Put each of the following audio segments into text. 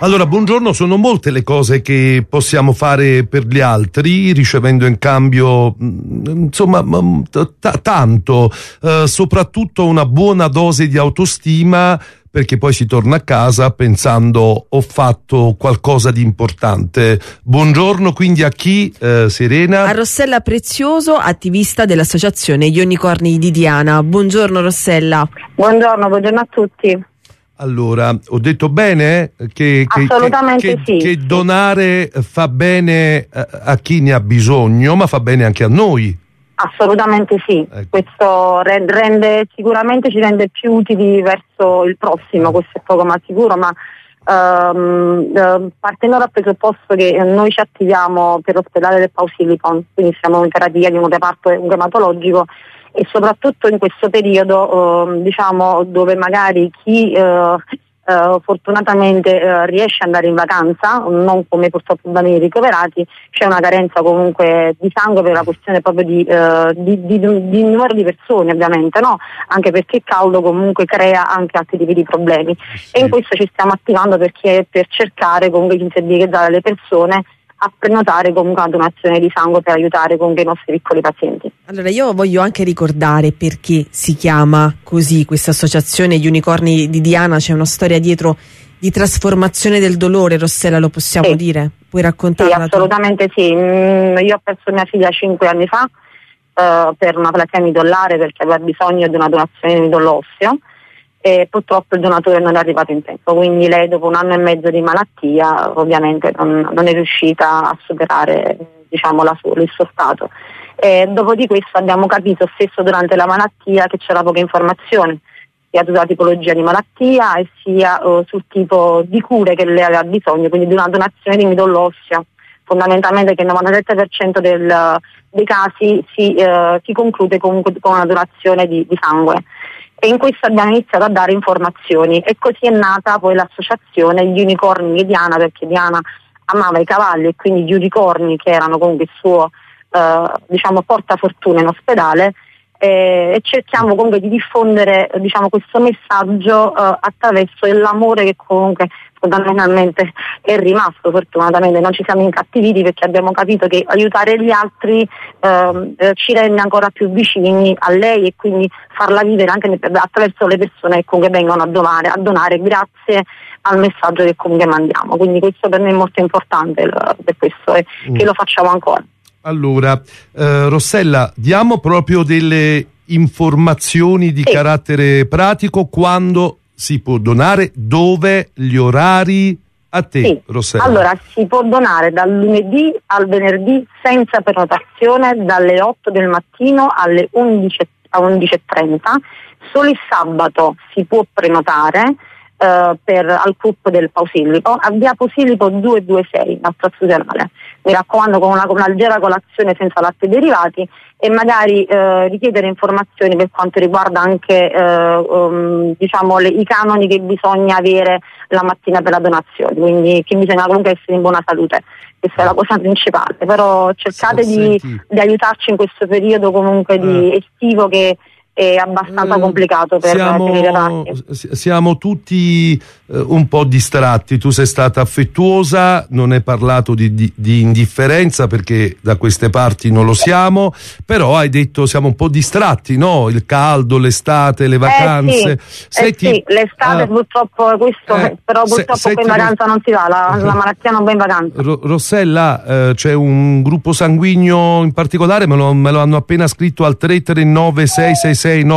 Allora, buongiorno, sono molte le cose che possiamo fare per gli altri, ricevendo in cambio, insomma, tanto, soprattutto una buona dose di autostima, perché poi si torna a casa pensando ho fatto qualcosa di importante. Buongiorno quindi a chi, Serena? A Rossella Prezioso, attivista dell'associazione Gli Unicorni di Diana. Buongiorno Rossella. Buongiorno a tutti. Allora, ho detto bene Assolutamente sì. Che donare fa bene a chi ne ha bisogno, ma fa bene anche a noi. Assolutamente sì. Ecco. Questo sicuramente ci rende più utili verso il prossimo, questo è poco ma sicuro, ma partendo dal presupposto che noi ci attiviamo per l'ospedale del Pausilicon, quindi siamo in terapia di un reparto reumatologico, e soprattutto in questo periodo diciamo dove magari chi fortunatamente riesce ad andare in vacanza, non come purtroppo da noi ricoverati, c'è una carenza comunque di sangue per una questione proprio di numero di persone, ovviamente, no? Anche perché il caldo comunque crea anche altri tipi di problemi, sì. E in questo ci stiamo attivando per cercare comunque di sensibilizzare le persone a prenotare comunque una donazione di sangue per aiutare comunque i nostri piccoli pazienti. Allora io voglio anche ricordare perché si chiama così questa associazione Gli Unicorni di Diana. C'è una storia dietro di trasformazione del dolore, Rossella, lo possiamo dire? Puoi raccontarla? Sì, assolutamente sì. Io ho perso mia figlia 5 anni fa per una plasia midollare, perché aveva bisogno di una donazione di midollo osseo, e purtroppo il donatore non è arrivato in tempo, quindi lei dopo 1 anno e mezzo di malattia ovviamente non è riuscita a superare, diciamo, il suo stato. Dopo di questo abbiamo capito stesso durante la malattia che c'era poca informazione sia sulla tipologia di malattia e sia sul tipo di cure che lei aveva bisogno, quindi di una donazione di midollo osseo, fondamentalmente che il 97% dei casi si conclude comunque con una donazione di sangue. E in questo abbiamo iniziato a dare informazioni, e così è nata poi l'associazione Gli Unicorni di Diana, perché Diana amava i cavalli e quindi gli unicorni, che erano comunque il suo diciamo portafortuna in ospedale, e cerchiamo comunque di diffondere, diciamo, questo messaggio attraverso l'amore che comunque fondamentalmente è rimasto. Fortunatamente non ci siamo incattiviti, perché abbiamo capito che aiutare gli altri ci rende ancora più vicini a lei, e quindi farla vivere anche attraverso le persone che comunque vengono a donare grazie al messaggio che comunque mandiamo. Quindi questo per me è molto importante, per questo che lo facciamo ancora. Allora, Rossella, diamo proprio delle informazioni di carattere pratico: quando si può donare, dove, gli orari, a te, sì. Rossella. Allora, si può donare dal lunedì al venerdì senza prenotazione, dalle 8 del mattino alle 11:30. Solo il sabato si può prenotare al CUP del Pausillipo, a via Pausillipo 226, al trasfusionale. Mi raccomando, con una leggera colazione senza latte e derivati, e magari richiedere informazioni per quanto riguarda anche diciamo i canoni che bisogna avere la mattina per la donazione, quindi che bisogna comunque essere in buona salute. Questa è la cosa principale, però cercate di aiutarci in questo periodo comunque di estivo, che è abbastanza complicato per i ragazzi. Siamo tutti un po' distratti. Tu sei stata affettuosa, non hai parlato di indifferenza, perché da queste parti non lo siamo, però hai detto siamo un po' distratti, no? Il caldo, l'estate, le vacanze. Sì, l'estate purtroppo questo, però purtroppo poi in vacanza non si va, la malattia non va in vacanza. Rossella, c'è un gruppo sanguigno in particolare, me lo hanno appena scritto al 339 666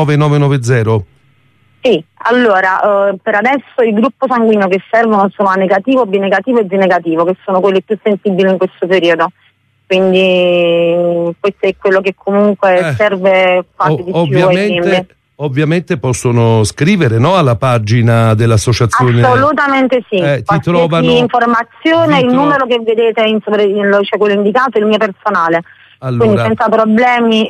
9990. Sì, allora per adesso il gruppo sanguigno che servono sono A negativo, B negativo e Z negativo, che sono quelli più sensibili in questo periodo, quindi questo è quello che comunque serve quasi di più. Ovviamente possono scrivere, no, alla pagina dell'associazione. Assolutamente sì. Qualsiasi informazione, il numero che vedete c'è quello indicato, il mio personale. Allora, quindi senza problemi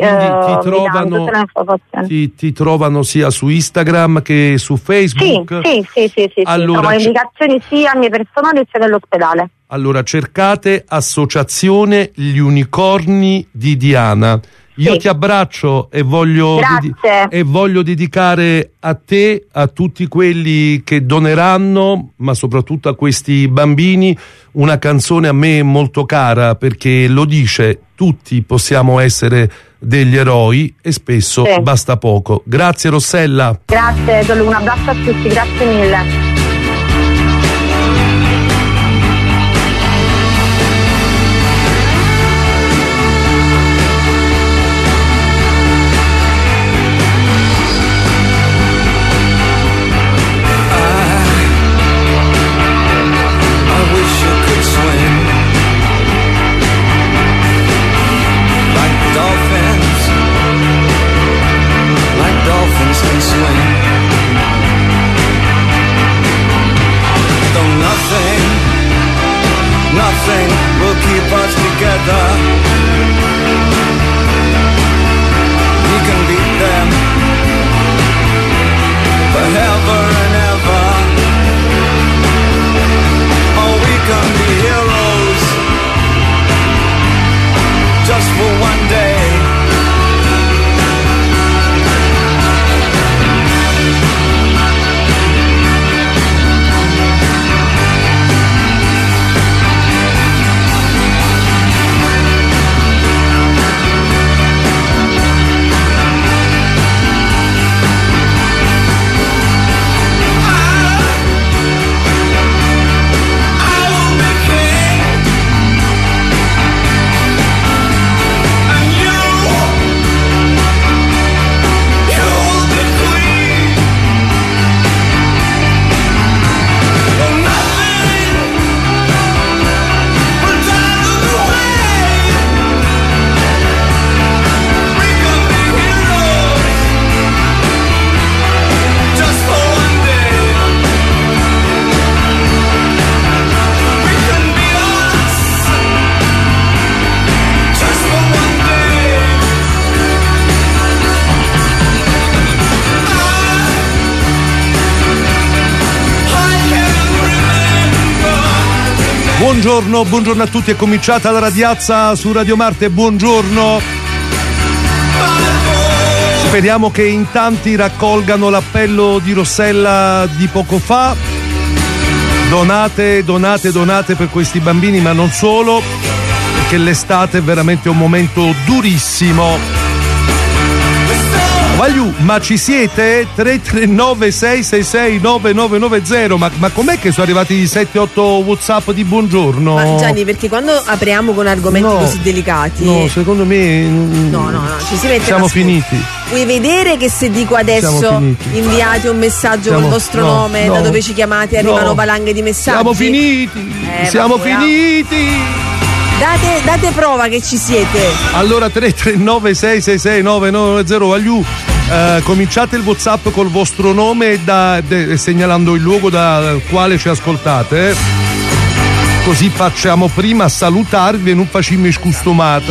ti trovano sia su Instagram che su Facebook? Sì. Allora, trovo indicazioni sia a mie personali sia dell'ospedale. Allora cercate Associazione Gli Unicorni di Diana Io ti abbraccio e voglio dedicare a te, a tutti quelli che doneranno, ma soprattutto a questi bambini, una canzone a me molto cara, perché lo dice: tutti possiamo essere degli eroi e spesso basta poco. Grazie Rossella. Grazie, un abbraccio a tutti, grazie mille. Nothing will keep us together. We can beat them forever and ever. Oh, we can be heroes just for one day. Buongiorno a tutti, è cominciata la radiazza su Radio Marte, buongiorno. Speriamo che in tanti raccolgano l'appello di Rossella di poco fa. Donate per questi bambini, ma non solo, perché l'estate è veramente un momento durissimo. Vagliù, ma ci siete? 339 666 9990. Ma com'è che sono arrivati 7-8 WhatsApp di buongiorno? Ma Gianni, perché quando apriamo con argomenti così delicati, no, secondo me no, ci si mette. Siamo finiti. Vuoi vedere che se dico adesso inviate un messaggio con il vostro nome, da dove ci chiamate arrivano valanghe di messaggi? Siamo finiti. Date prova che ci siete. Allora 339 666 9990. Vagliù, cominciate il WhatsApp col vostro nome segnalando il luogo dal quale ci ascoltate, così facciamo prima a salutarvi e non facciamo scustomata.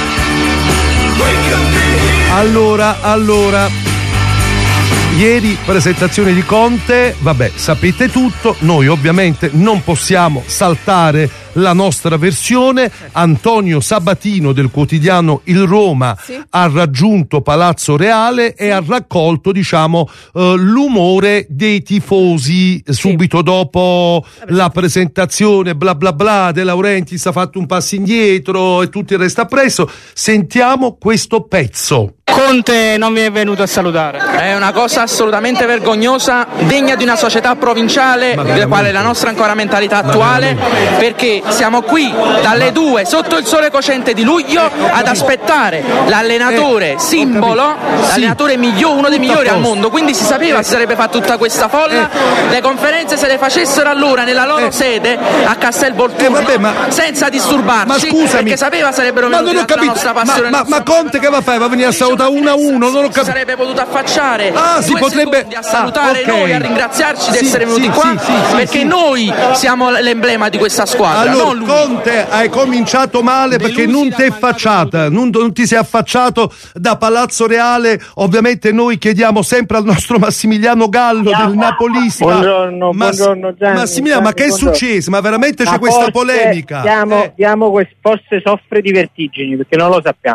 Allora ieri presentazione di Conte, vabbè, sapete tutto, noi ovviamente non possiamo saltare la nostra versione. Antonio Sabatino del quotidiano Il Roma ha raggiunto Palazzo Reale e ha raccolto, l'umore dei tifosi subito dopo la presentazione bla bla bla. De Laurentiis ha fatto un passo indietro e tutto il resto appresso. Sentiamo questo pezzo. Conte non vi è venuto a salutare. È una cosa assolutamente vergognosa, degna di una società provinciale, della quale la nostra ancora mentalità attuale, perché siamo qui dalle 2 sotto il sole cocente di luglio ad aspettare l'allenatore simbolo, l'allenatore uno dei migliori al mondo, quindi si sapeva si sarebbe fatta tutta questa folla, le conferenze se le facessero allora nella loro sede a Castel Volturno, senza disturbarci, ma scusami, perché sapeva sarebbero venuti la nostra passione. Ma Conte che va a fare? Va a venire a salutare 1-1, non ho capito. Si sarebbe potuto affacciare si potrebbe a salutare noi, a ringraziarci di essere venuti qua, perché noi siamo l'emblema di questa squadra. Allora, non lui. Conte, hai cominciato male perché non ti è affacciata, non ti sei affacciato da Palazzo Reale. Ovviamente noi chiediamo sempre al nostro Massimiliano Gallo del Napolista. Buongiorno Gianni. Massimiliano, ma che è successo? Ma veramente c'è questa polemica? Forse soffre di vertigini, perché non lo sappiamo.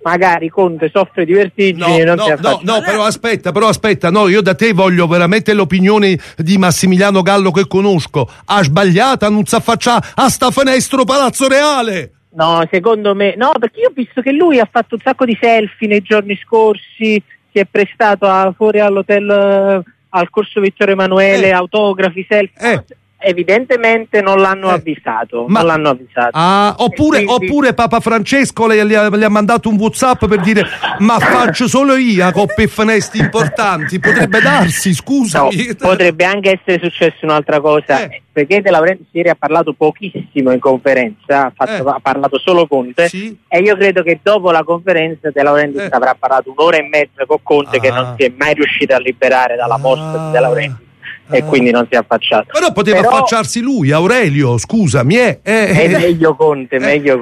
magari Conte soffre di vertigini e non si affaccia. No, però aspetta, no, io da te voglio veramente l'opinione di Massimiliano Gallo che conosco. Ha sbagliato, non si affaccia a sta finestra Palazzo Reale. No, secondo me, no, perché io ho visto che lui ha fatto un sacco di selfie nei giorni scorsi, si è prestato fuori all'hotel, al corso Vittorio Emanuele, autografi, selfie. Evidentemente non l'hanno avvisato. Oppure Papa Francesco gli ha mandato un WhatsApp per dire ma faccio solo io coppe e finestre importanti. Potrebbe darsi, scusami. No, potrebbe anche essere successo un'altra cosa, perché De Laurentiis ieri ha parlato pochissimo in conferenza, ha parlato solo Conte, sì. E io credo che dopo la conferenza De Laurentiis avrà parlato un'ora e mezza con Conte, che non si è mai riuscito a liberare dalla morsa di De Laurentiis. E quindi non si è affacciato. Però poteva affacciarsi lui, Aurelio, scusami. È meglio Conte,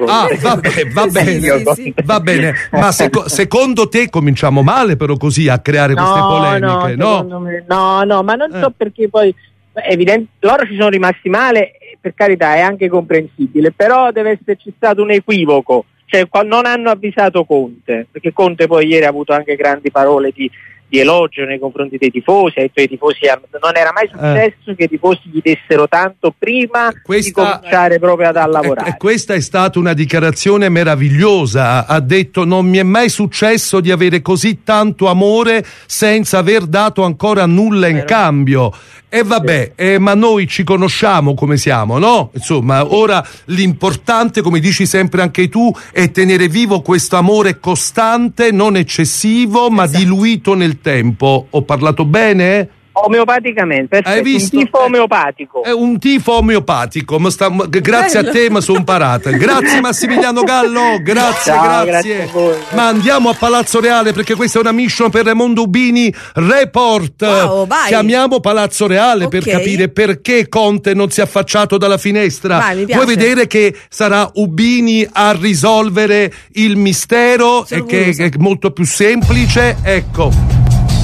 va bene. Ma secondo te cominciamo male però così a creare queste polemiche? No, ma non so perché poi loro ci sono rimasti male, per carità, è anche comprensibile, però deve esserci stato un equivoco, cioè non hanno avvisato Conte, perché Conte poi ieri ha avuto anche grandi parole di elogio nei confronti dei tifosi, ha detto ai tifosi non era mai successo che i tifosi gli dessero tanto prima di cominciare proprio a lavorare. Questa è stata una dichiarazione meravigliosa, ha detto non mi è mai successo di avere così tanto amore senza aver dato ancora nulla in cambio. E vabbè, ma noi ci conosciamo come siamo, no? Insomma, ora l'importante, come dici sempre anche tu, è tenere vivo questo amore costante, non eccessivo, ma diluito nel tempo. Ho parlato bene? Omeopaticamente, perfetto. Hai visto? Un tifo omeopatico. È un tifo omeopatico. Grazie a te, mi sono imparata. Grazie Massimiliano Gallo, grazie. Grazie a voi. Ma andiamo a Palazzo Reale perché questa è una mission per Raimondo Ubini Report. Wow, vai. Chiamiamo Palazzo Reale per capire perché Conte non si è affacciato dalla finestra. Vai, vuoi vedere che sarà Ubini a risolvere il mistero e che è molto più semplice? Ecco.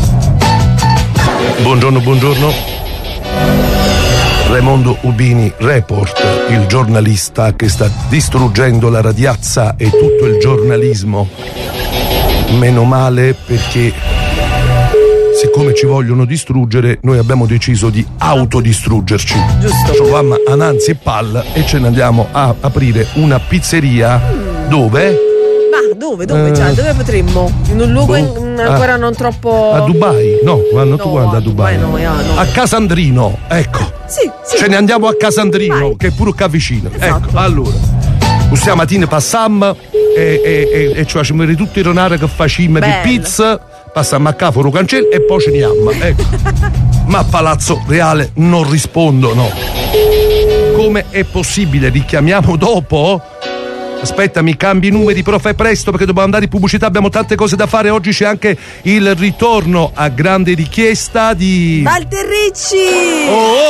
Buongiorno. Raimondo Ubini Report, il giornalista che sta distruggendo la radiazza e tutto il giornalismo. Meno male, perché siccome ci vogliono distruggere, noi abbiamo deciso di autodistruggerci. Giusto. Troviamo ananzi e palla e ce ne andiamo a aprire una pizzeria. Dove? Dove dove potremmo? In un luogo ancora non troppo. A Dubai? No, tu guarda a Dubai. No. A Casandrino, ecco. Sì. Ce ne andiamo a Casandrino, che è pure qua vicino. Esatto. Ecco, allora. Questa mattina passammo e ci facciamo vedere tutti i ronare che facciamo di pizza, passammo a Caforo Cancello e poi ce ne andiamo. Ecco. Ma a Palazzo Reale non rispondono. Come è possibile? Richiamiamo dopo? Aspetta, mi cambi i numeri, però fai presto perché dobbiamo andare in pubblicità, abbiamo tante cose da fare. Oggi c'è anche il ritorno a grande richiesta di Walter Ricci.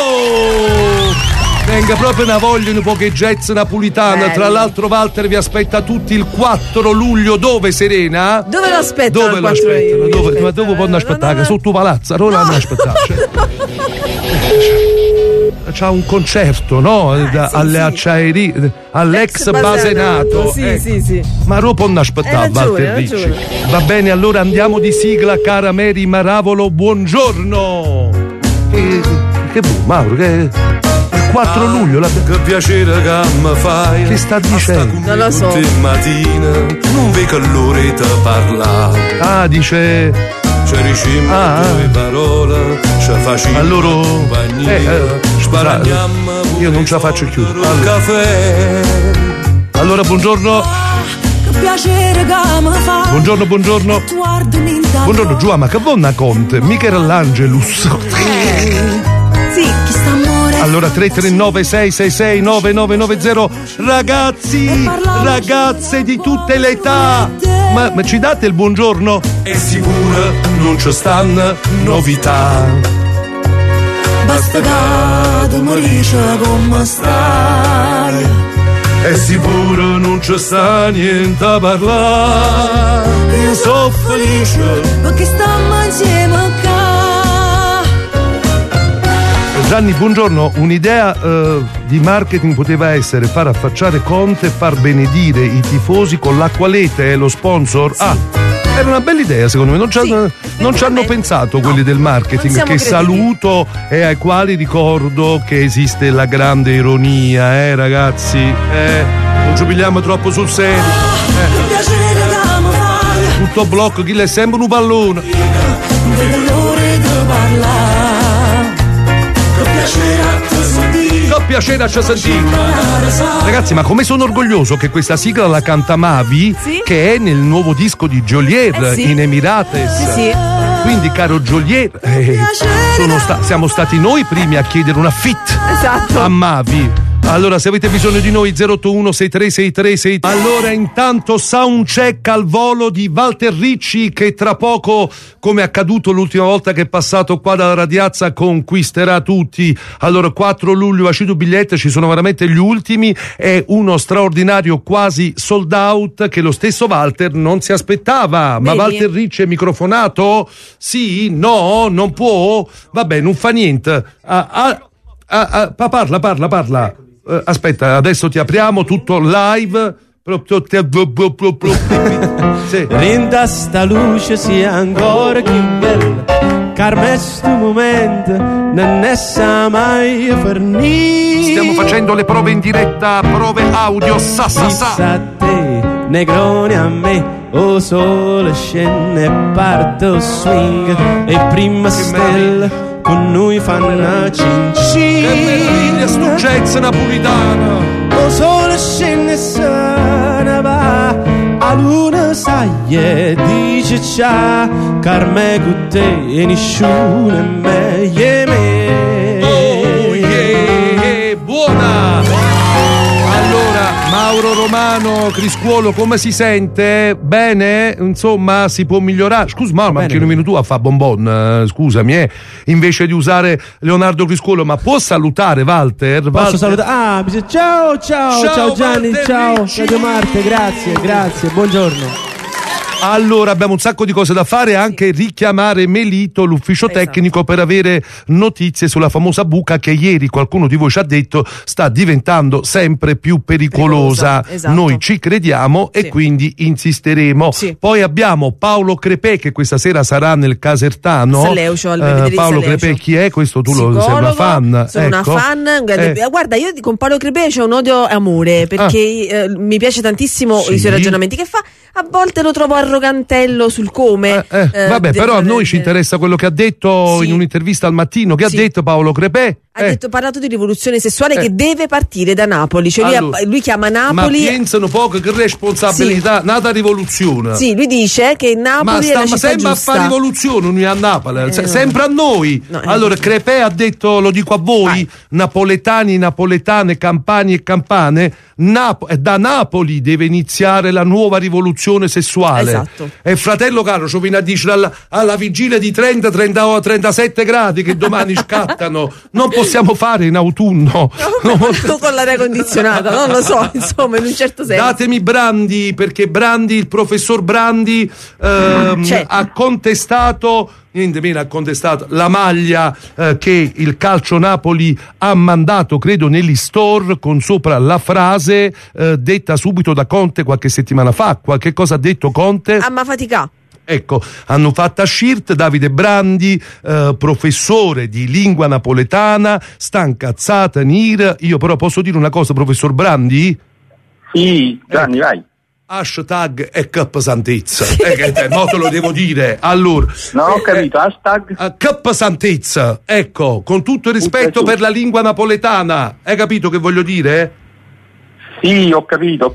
Venga proprio una voglia, un po' che jazz napolitana. Tra l'altro Walter vi aspetta tutti il 4 luglio. Dove, Serena? Dove lo aspetta? Dove lo aspettano? Dove possono aspettare? Sotto palazzo, non l'hanno aspettato. C'ha un concerto, no? Alle acciaierie, all'ex base NATO. Sì. Ma dopo non aspettava Walter Ricci. Va bene, allora andiamo di sigla, cara Mary Maravolo, buongiorno. Che Mauro, che 4 luglio che piacere che mi fai. Che sta dicendo? Non lo so. Mattina non vedo l'ora di parlare. Dice ci ricimmo due parole, ci facciamo compagnia, sparagniamo. Io non ce la faccio più. Allora buongiorno. Buongiorno. Buongiorno Giua, ma che buona Conte, Michelangelus. Sì, chi sta amore. Allora 339 666 9990. Ragazze di tutte le età, ma ci date il buongiorno? È sicuro non ci stanno novità, basta che tu mi dici come stai. È sicuro non ci sta niente a parlare. Io sono felice perché stiamo insieme qua. Gianni, buongiorno. Un'idea di marketing poteva essere far affacciare Conte e far benedire i tifosi con l'acqualete, lo sponsor. Sì. Era una bella idea, secondo me. Non ci hanno pensato quelli del marketing, che saluto e ai quali ricordo che esiste la grande ironia, ragazzi. Non ci pigliamo troppo sul serio. Tutto blocco, chi le sembra un pallone. Con piacere a sentire. Ragazzi, ma come sono orgoglioso che questa sigla la canta Mavi, sì? Che è nel nuovo disco di Geolier, sì. In Emirates. Sì. Quindi, caro Geolier, siamo stati noi i primi a chiedere una fit, esatto, a Mavi. Allora, se avete bisogno di noi, 081-636363. Allora, intanto soundcheck al volo di Walter Ricci, che tra poco, come è accaduto l'ultima volta che è passato qua dalla Radiazza, conquisterà tutti. Allora, 4 luglio uscito biglietto, ci sono veramente gli ultimi. È uno straordinario quasi sold out che lo stesso Walter non si aspettava. Vedi? Ma Walter Ricci è microfonato? Sì? No? Non può? Vabbè, non fa niente. Parla. Aspetta, adesso ti apriamo tutto live. Sì. Rinda sta luce sia ancora più bella, Carme sto momento non ne sa mai fornire. Stiamo facendo le prove in diretta, prove audio, sa. A te, Negroni a me, o sole scende e parto swing, e prima stella con noi fanno cincin. Che meraviglia sto jazz napolitano. O sole scende e se ne va, a luna sai e dice ciao, Carme con te e nessuno è meglio me. Oh yeah, buona. Allora, Mauro Romano, Criscuolo, come si sente? Bene? Insomma, si può migliorare. Scusa, ma anche un minuto a fa bonbon, scusami, invece di usare Leonardo Criscuolo, ma può salutare Walter? Posso salutare? Ciao Gianni, Walter, ciao Radio Marte, grazie, buongiorno. Allora, abbiamo un sacco di cose da fare, anche richiamare Melito, l'ufficio tecnico, per avere notizie sulla famosa buca che ieri qualcuno di voi ci ha detto sta diventando sempre più pericolosa. Esatto. Noi ci crediamo e quindi insisteremo. Sì. Poi abbiamo Paolo Crepè, che questa sera sarà nel Casertano. Paolo Crepè, chi è? Questo tu lo sei una fan. Sono una fan. Guarda, io con Paolo Crepè c'è un odio e amore, perché mi piace tantissimo i suoi ragionamenti che fa. A volte lo trovo arrogantello sul come. Vabbè, però a noi ci interessa quello che ha detto in un'intervista al Mattino. Che ha detto Paolo Crepè? Ha parlato di rivoluzione sessuale che deve partire da Napoli. Cioè lui chiama Napoli. Ma pensano poco che responsabilità, nata rivoluzione. Sì, lui dice che Napoli è la città sempre giusta. A fare rivoluzione noi a Napoli, sempre a noi. No, allora Crepè ha detto, lo dico a voi, napoletani, napoletane, campani e campane, da Napoli deve iniziare la nuova rivoluzione sessuale. Esatto. E fratello caro, ci viene a dire alla vigilia di 37 gradi che domani scattano. Non possiamo fare in autunno. Tu con l'aria condizionata, non lo so, insomma, in un certo senso. Datemi Brandi, perché il professor Brandi ha contestato. Niente meno ha contestato la maglia che il Calcio Napoli ha mandato, credo, negli store, con sopra la frase detta subito da Conte qualche settimana fa. Qualche cosa ha detto Conte? Amma fatica. Ecco, hanno fatto a Scirt Davide Brandi, professore di lingua napoletana, sta incazzata Nir. Io però posso dire una cosa, professor Brandi? Sì, Gianni, vai. Hashtag è cappesantezza. Mo te lo devo dire. Allora, no, ho capito, hashtag cappesantezza. Ecco, con tutto il rispetto per la lingua napoletana. Hai capito che voglio dire? Sì, ho capito.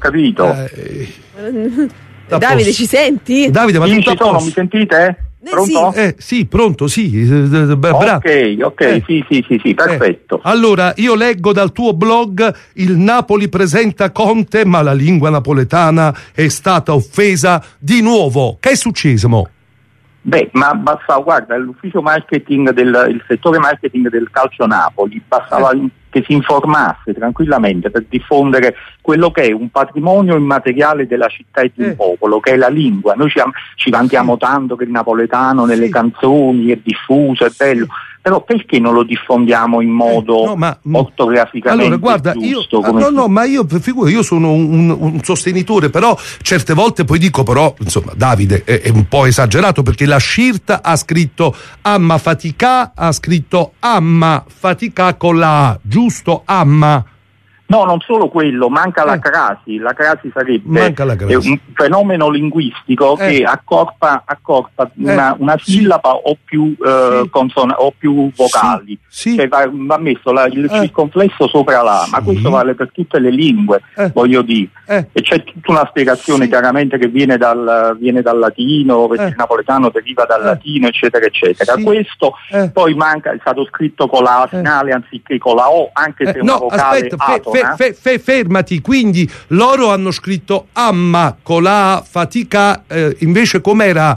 Davide, ci senti? Davide, ma sì, ci sono, mi sentite? Pronto? Sì, pronto, sì. Ok, sì, perfetto. Allora, io leggo dal tuo blog: il Napoli presenta Conte, ma la lingua napoletana è stata offesa di nuovo. Che è successo? Beh, ma basta, guarda, l'ufficio marketing il settore marketing del Calcio Napoli bastava che si informasse tranquillamente per diffondere quello che è un patrimonio immateriale della città e di un popolo, che è la lingua. Noi ci vantiamo tanto che il napoletano nelle canzoni è diffuso, è bello, Però perché non lo diffondiamo in modo ortograficamente allora, guarda, giusto? Io sono un sostenitore, però certe volte poi dico, però insomma Davide è un po' esagerato, perché la Sciirta ha scritto Amma Fatica, ha scritto Amma Fatica con la A, giusto? Amma. No, non solo quello, manca la crasi. La crasi sarebbe un fenomeno linguistico che accorpa una sillaba o più o più vocali. Cioè va messo il circonflesso sopra la, ma questo vale per tutte le lingue, voglio dire. E c'è tutta una spiegazione chiaramente che viene dal latino, perché il napoletano deriva dal latino, eccetera, eccetera. Questo poi manca, è stato scritto con la A finale anziché con la O, anche se una vocale atona. Fermati, quindi loro hanno scritto Amma con la fatica, invece com'era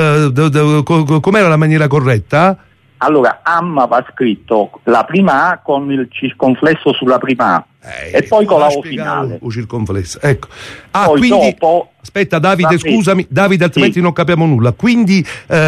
la maniera corretta? Allora, Amma va scritto la prima A con il circonflesso sulla prima A e poi con la O finale. O circonflesso, ecco. Poi quindi dopo, aspetta Davide, scusami, Davide, altrimenti non capiamo nulla. Quindi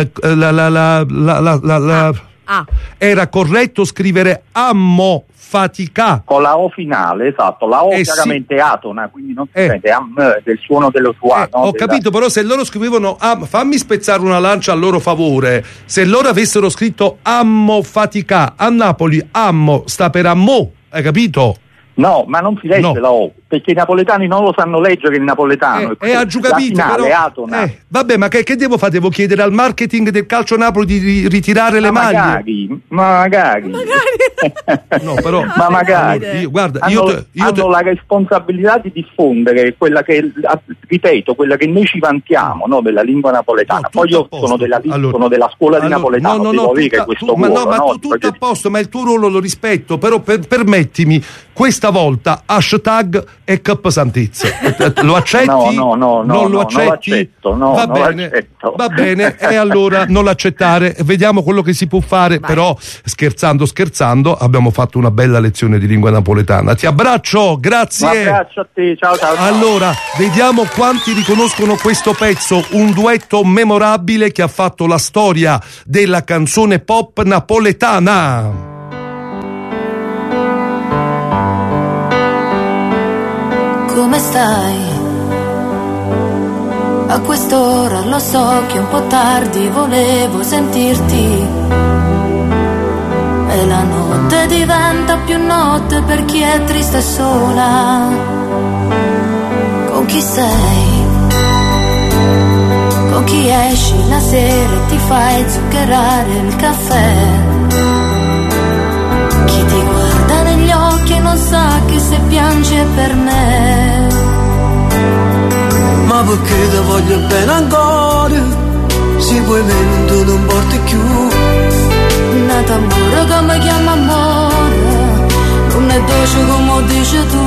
era corretto scrivere Ammo Fatica con la O finale, esatto, la O chiaramente atona, quindi non si sente del suono dello suono. Ho capito, però se loro scrivevano fammi spezzare una lancia a loro favore, se loro avessero scritto Ammo Fatica, a Napoli Ammo sta per Ammo, hai capito? No, ma non si legge la O, perché i napoletani non lo sanno leggere il napoletano. Ha capito, però. Atona. Vabbè, ma che devo fare? Devo chiedere al marketing del Calcio Napoli di ritirare le maglie? Magari. No, però. Ma magari. Hanno la responsabilità di diffondere quella che, ripeto, quella che noi ci vantiamo, no, della lingua napoletana. Poi io sono della scuola di napoletano, devo avere questo ruolo. Tutto a posto, ma il tuo ruolo lo rispetto, però permettimi, questa volta hashtag e cappesantizia. Lo accetti? No, non lo accetti? Va bene, e allora non l'accettare, vediamo quello che si può fare. Vai. Però scherzando abbiamo fatto una bella lezione di lingua napoletana. Ti abbraccio, grazie. Un abbraccio a te, ciao. Allora, vediamo quanti riconoscono questo pezzo, un duetto memorabile che ha fatto la storia della canzone pop napoletana. Come stai? A quest'ora lo so che è un po' tardi, volevo sentirti. E la notte diventa più notte per chi è triste e sola. Con chi sei? Con chi esci la sera e ti fai zuccherare il caffè? Chi ti guarda negli occhi e non sa che se piange per me. Ma perché ti voglio bene ancora, se poi me non porti più. Un amore che mi chiama amore, non è dolce come dici tu.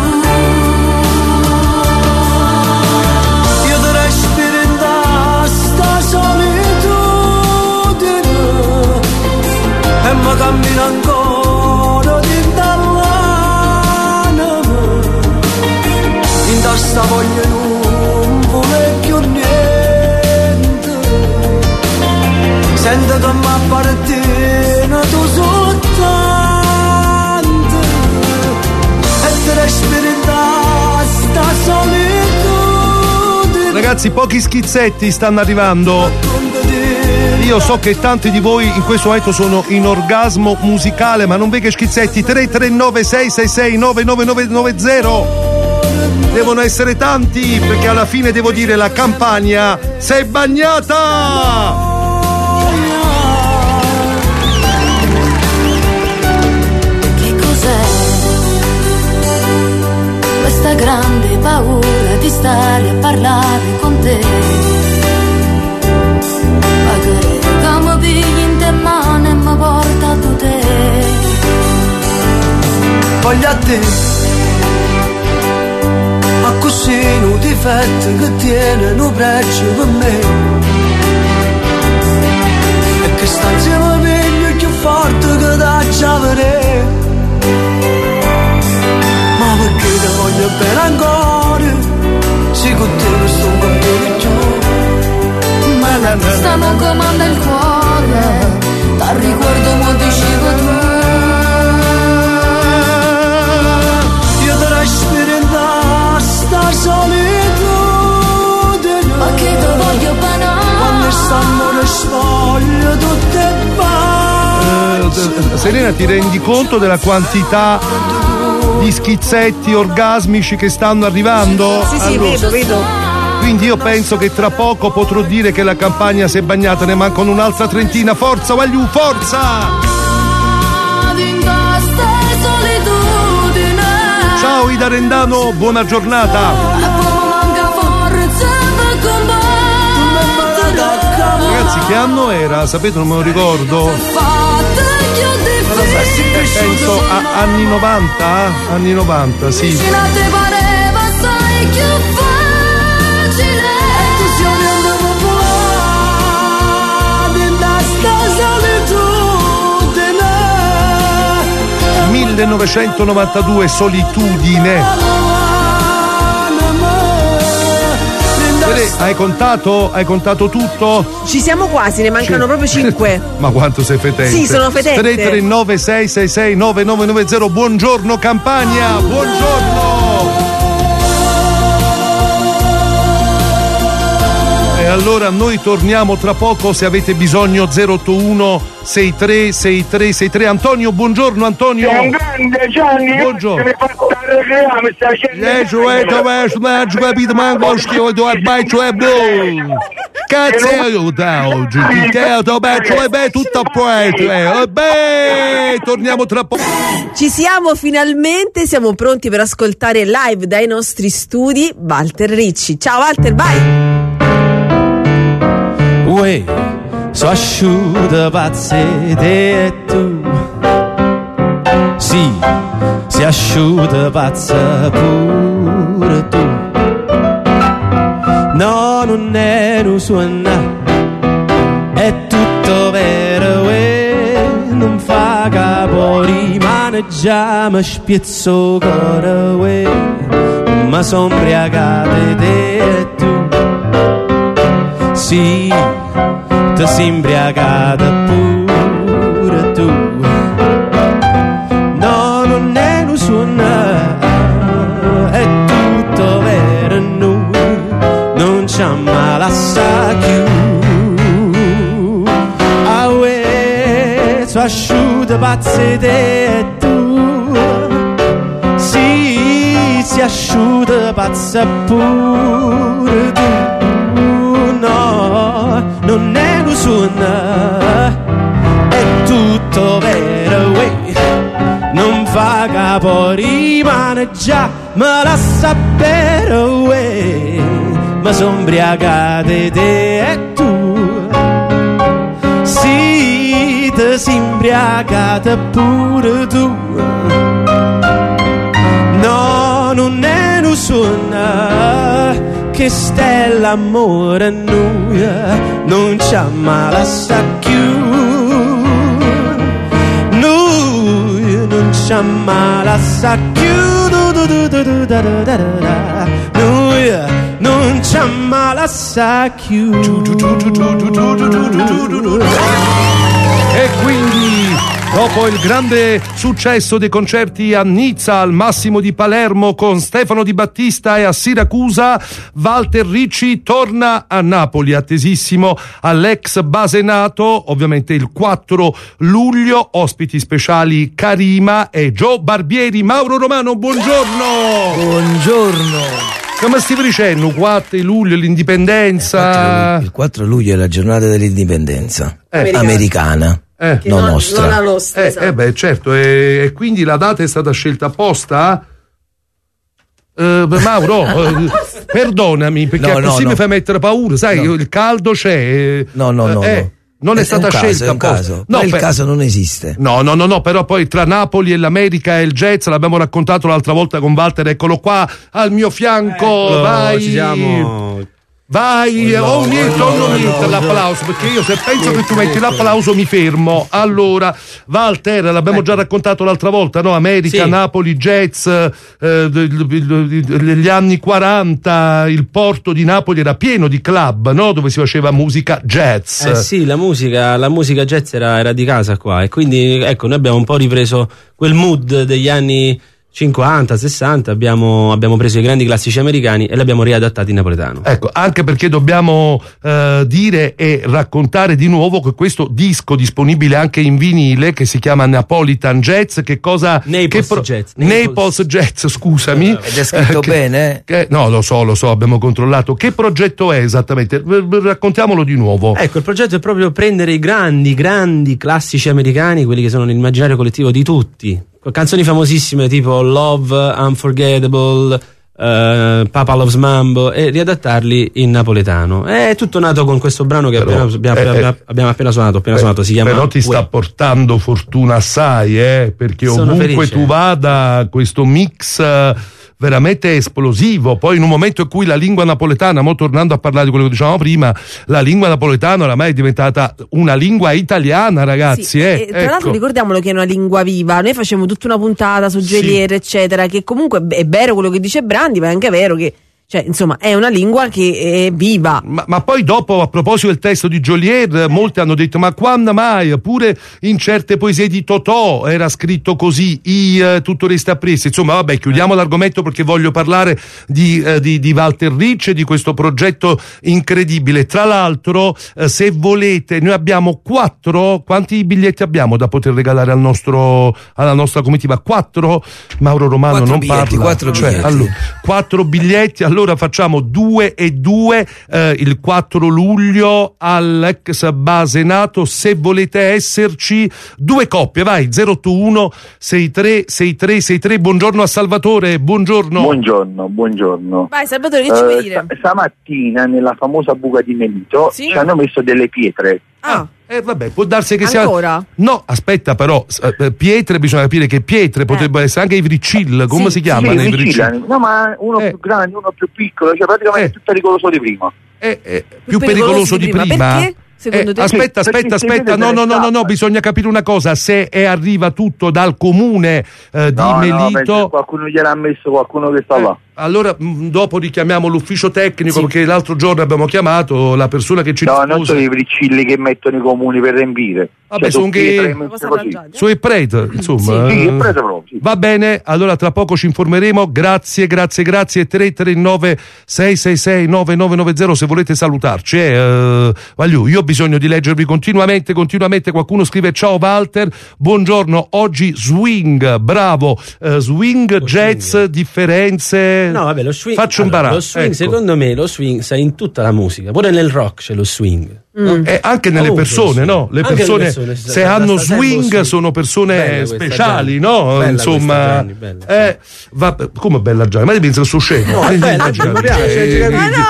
Io ti respiro in sta solitudine e mi cammino ancora dall'anima. In testa voglio non vuole più niente, sento che mi appartiene tu soltanto e ti respiri da sta solitudine. Ragazzi, pochi schizzetti stanno arrivando. Io so che tanti di voi in questo momento sono in orgasmo musicale, ma non vedo che schizzetti. 339 666 99990 devono essere tanti, perché alla fine devo dire la Campania sei bagnata. Questa grande paura di stare a parlare con te, magari come pigli in te mano e mi porta tu te. Voglio a te, ma così un difetto che tiene un braccio per me, e che sta insieme meglio più forte che da giovane. Perché ti voglio bene ancora, se con te non sto con te più. Ma la testa non comanda il cuore, ti ricordo mo dicevo Selena, ti rendi conto della quantità di schizzetti orgasmici che stanno arrivando? Sì, allora, vedo. Quindi io penso che tra poco potrò dire che la campagna si è bagnata, ne mancano un'altra trentina. Forza, Wagliù, forza! Ciao Ida Rendano, buona giornata. Ragazzi, che anno era? Sapete, non me lo ricordo. Penso a anni 90? Anni 90, sì. «1992, Solitudine». Hai contato tutto? Ci siamo quasi, ne mancano proprio 5. Ma quanto sei fetente? Sì, sono fetente. 339 666 9990. Buongiorno Campania, buongiorno. E allora noi torniamo tra poco, se avete bisogno 081 636363. Antonio, buongiorno Antonio. Grande Gianni, buongiorno. Cazzo oggi, tutto torniamo tra poco. Ci siamo finalmente, siamo pronti per ascoltare live dai nostri studi Walter Ricci. Ciao Walter, vai! Uè, so asciutta pazzete e tu. Sì, si asciutta pazza pure tu. No, non è un suono, è tutto vero, uè. Non fa capo, rimane già, mi spiezzo cuore, uè. Ma son ubriacate te e tu. Sì, ti sei imbriacata pure tu. No, non è un suono, è tutto vero, noi non ci ammalassa più. Ah, uè, so asciutta pazze te e tu. Sì, si asciutta pazza pure tu. No, non è un suono, è tutto vero, uè. Non fa capo, rimane già, me la sapere, uè. Ma son ubriacate te e tu. Sì, te sei imbriacata pure tu. No, non è un suono, che stella amore noi non ci ammalassa più. Noi non ci ammalassa più. Noi non ci ammalassa più. E quindi, dopo il grande successo dei concerti a Nizza, al Massimo di Palermo con Stefano Di Battista e a Siracusa, Walter Ricci torna a Napoli, attesissimo all'ex Basenato, ovviamente il 4 luglio, ospiti speciali Karima e Joe Barbieri. Mauro Romano, buongiorno! Buongiorno! Come stiamo dicendo? 4 luglio, l'indipendenza? Il 4 luglio è la giornata dell'indipendenza americana. Non nostra. Non la nostra, esatto. Beh, certo, e quindi la data è stata scelta apposta? Mauro, perdonami, perché così mi fai mettere paura, sai, il caldo c'è. No. Non è stata scelta apposta. No, il caso non esiste. No, però poi tra Napoli e l'America e il jazz, l'abbiamo raccontato l'altra volta con Walter, eccolo qua al mio fianco, vai. Ci siamo. Vai, non niente l'applauso, perché io se penso che tu metti l'applauso mi fermo. Allora, Walter, l'abbiamo già raccontato l'altra volta, no? America, sì. Napoli, jazz, negli anni 40 il porto di Napoli era pieno di club, no? Dove si faceva musica jazz. Sì, la musica jazz era di casa qua, e quindi ecco, noi abbiamo un po' ripreso quel mood degli anni 50, 60 abbiamo preso i grandi classici americani e li abbiamo riadattati in napoletano. Ecco, anche perché dobbiamo dire e raccontare di nuovo che questo disco disponibile anche in vinile, che si chiama Napolitan Jazz, Naples Jazz, scusami. Ed è scritto bene? No, lo so, abbiamo controllato. Che progetto è esattamente? Raccontiamolo di nuovo. Ecco, il progetto è proprio prendere i grandi classici americani, quelli che sono nell'immaginario collettivo di tutti. Canzoni famosissime tipo Love, Unforgettable, Papa Loves Mambo, e riadattarli in napoletano. È tutto nato con questo brano che abbiamo appena suonato, si chiama Però ti sta portando fortuna assai, perché Sono ovunque felice. tu vada questo mix veramente esplosivo. Poi in un momento in cui la lingua napoletana, tornando a parlare di quello che dicevamo prima, la lingua napoletana oramai è diventata una lingua italiana, ragazzi. Sì, e tra l'altro ricordiamolo che è una lingua viva. Noi facciamo tutta una puntata su Geolier, eccetera, che comunque è vero quello che dice Brandi, ma è anche vero che insomma è una lingua che è viva. Ma poi dopo, a proposito del testo di Geolier, molti hanno detto: ma quando mai? Pure in certe poesie di Totò era scritto così, tutto resta appresso. Insomma, vabbè, chiudiamo l'argomento perché voglio parlare di Walter Ricci e di questo progetto incredibile. Tra l'altro, se volete, noi abbiamo 4. Quanti biglietti abbiamo da poter regalare alla nostra comitiva? 4? Mauro Romano 4 non biglietti, parla. 4 biglietti. Allora, 4 biglietti. Allora facciamo 2 e 2 il 4 luglio all'ex Basenato. Se volete esserci, 2 coppie, vai, 081 63 63 63. Buongiorno a Salvatore, buongiorno. Buongiorno. Vai Salvatore, che ci vuoi dire? Stamattina nella famosa buca di Melito ci hanno messo delle pietre. Vabbè, può darsi che ancora? sia. No, aspetta, però pietre, bisogna capire che pietre potrebbero essere anche i vricil, come si chiamano i vricil? No, ma uno più grande, uno più piccolo, cioè praticamente più pericoloso di prima. Più pericoloso di prima? Perché? Secondo te? Aspetta, no, bisogna capire una cosa: se arriva tutto dal comune di Melito, qualcuno gliel'ha messo, qualcuno che sta là. Allora dopo richiamiamo l'ufficio tecnico, perché l'altro giorno abbiamo chiamato la persona che ci rispose. No, non sono i bricilli che mettono i comuni per riempire. Vabbè, sono che su e prete, insomma. Sì, prete proprio. Sì. Va bene, allora tra poco ci informeremo. Grazie. 339 666 9990 se volete salutarci. Io ho bisogno di leggervi continuamente. Qualcuno scrive: ciao Walter, buongiorno, oggi swing, bravo, swing, jazz, differenze. No, vabbè, lo swing. Faccio un baratto. Lo swing, secondo me, lo swing sta in tutta la musica, pure nel rock c'è lo swing. No? Anche nelle persone, no? Le persone se hanno swing sono persone speciali, no? Bella insomma, bella. Come bella Gianni, ma devi pensare sul scemo. No, è bella, mi piace.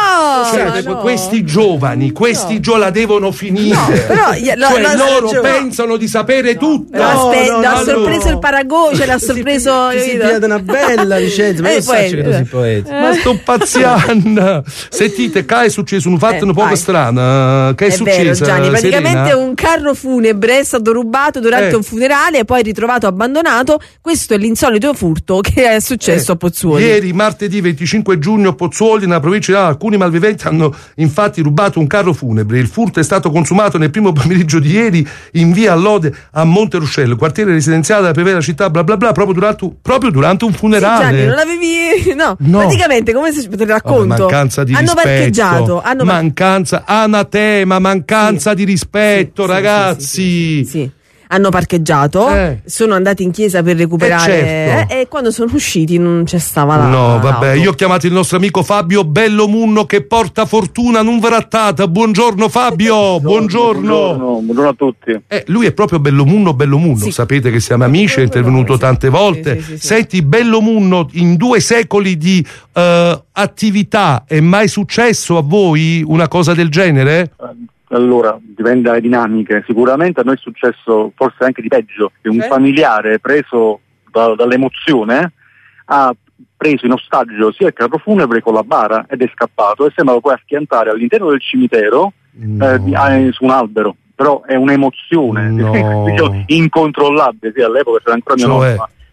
Questi giovani la devono finire. No, però loro pensano di sapere tutto. L'ha sorpreso il paragone, l'ha sorpreso. Si è tirata una bella licenza, ma io so che così poeta. Ma sto pazziando. Sentite, che è successo un fatto un po' strano. Che è successo? Vero, Gianni, praticamente Serena? un carro funebre è stato rubato durante un funerale e poi ritrovato abbandonato. Questo è l'insolito furto che è successo a Pozzuoli. Ieri, martedì 25 giugno, a Pozzuoli, nella provincia di Milano, alcuni malviventi hanno infatti rubato un carro funebre. Il furto è stato consumato nel primo pomeriggio di ieri in via Allode a Monte Ruscello, quartiere residenziale della prevera città, bla bla bla, proprio durante un funerale. Sì, Gianni, non l'avevi. No. Praticamente, come se te racconto? Mancanza di hanno rispetto. Parcheggiato. Mancanza di rispetto, ragazzi. Sì. Hanno parcheggiato, sono andati in chiesa per recuperare e quando sono usciti non c'è stava la. No, vabbè, l'auto. io ho chiamato il nostro amico Fabio Bellomunno che porta fortuna non vrattata. Buongiorno Fabio, buongiorno a tutti. Lui è proprio Bellomunno, sì. Sapete che siamo amici, è intervenuto tante volte. Sì. Senti, Bellomunno, in 2 secoli di attività è mai successo a voi una cosa del genere? Allora, dipende dalle dinamiche. Sicuramente a noi è successo forse anche di peggio, che un familiare preso dall'emozione ha preso in ostaggio sia il carro funebre con la bara ed è scappato e sembrava poi a schiantare all'interno del cimitero su un albero. Però è un'emozione incontrollabile, sì, all'epoca c'era ancora mia nonna.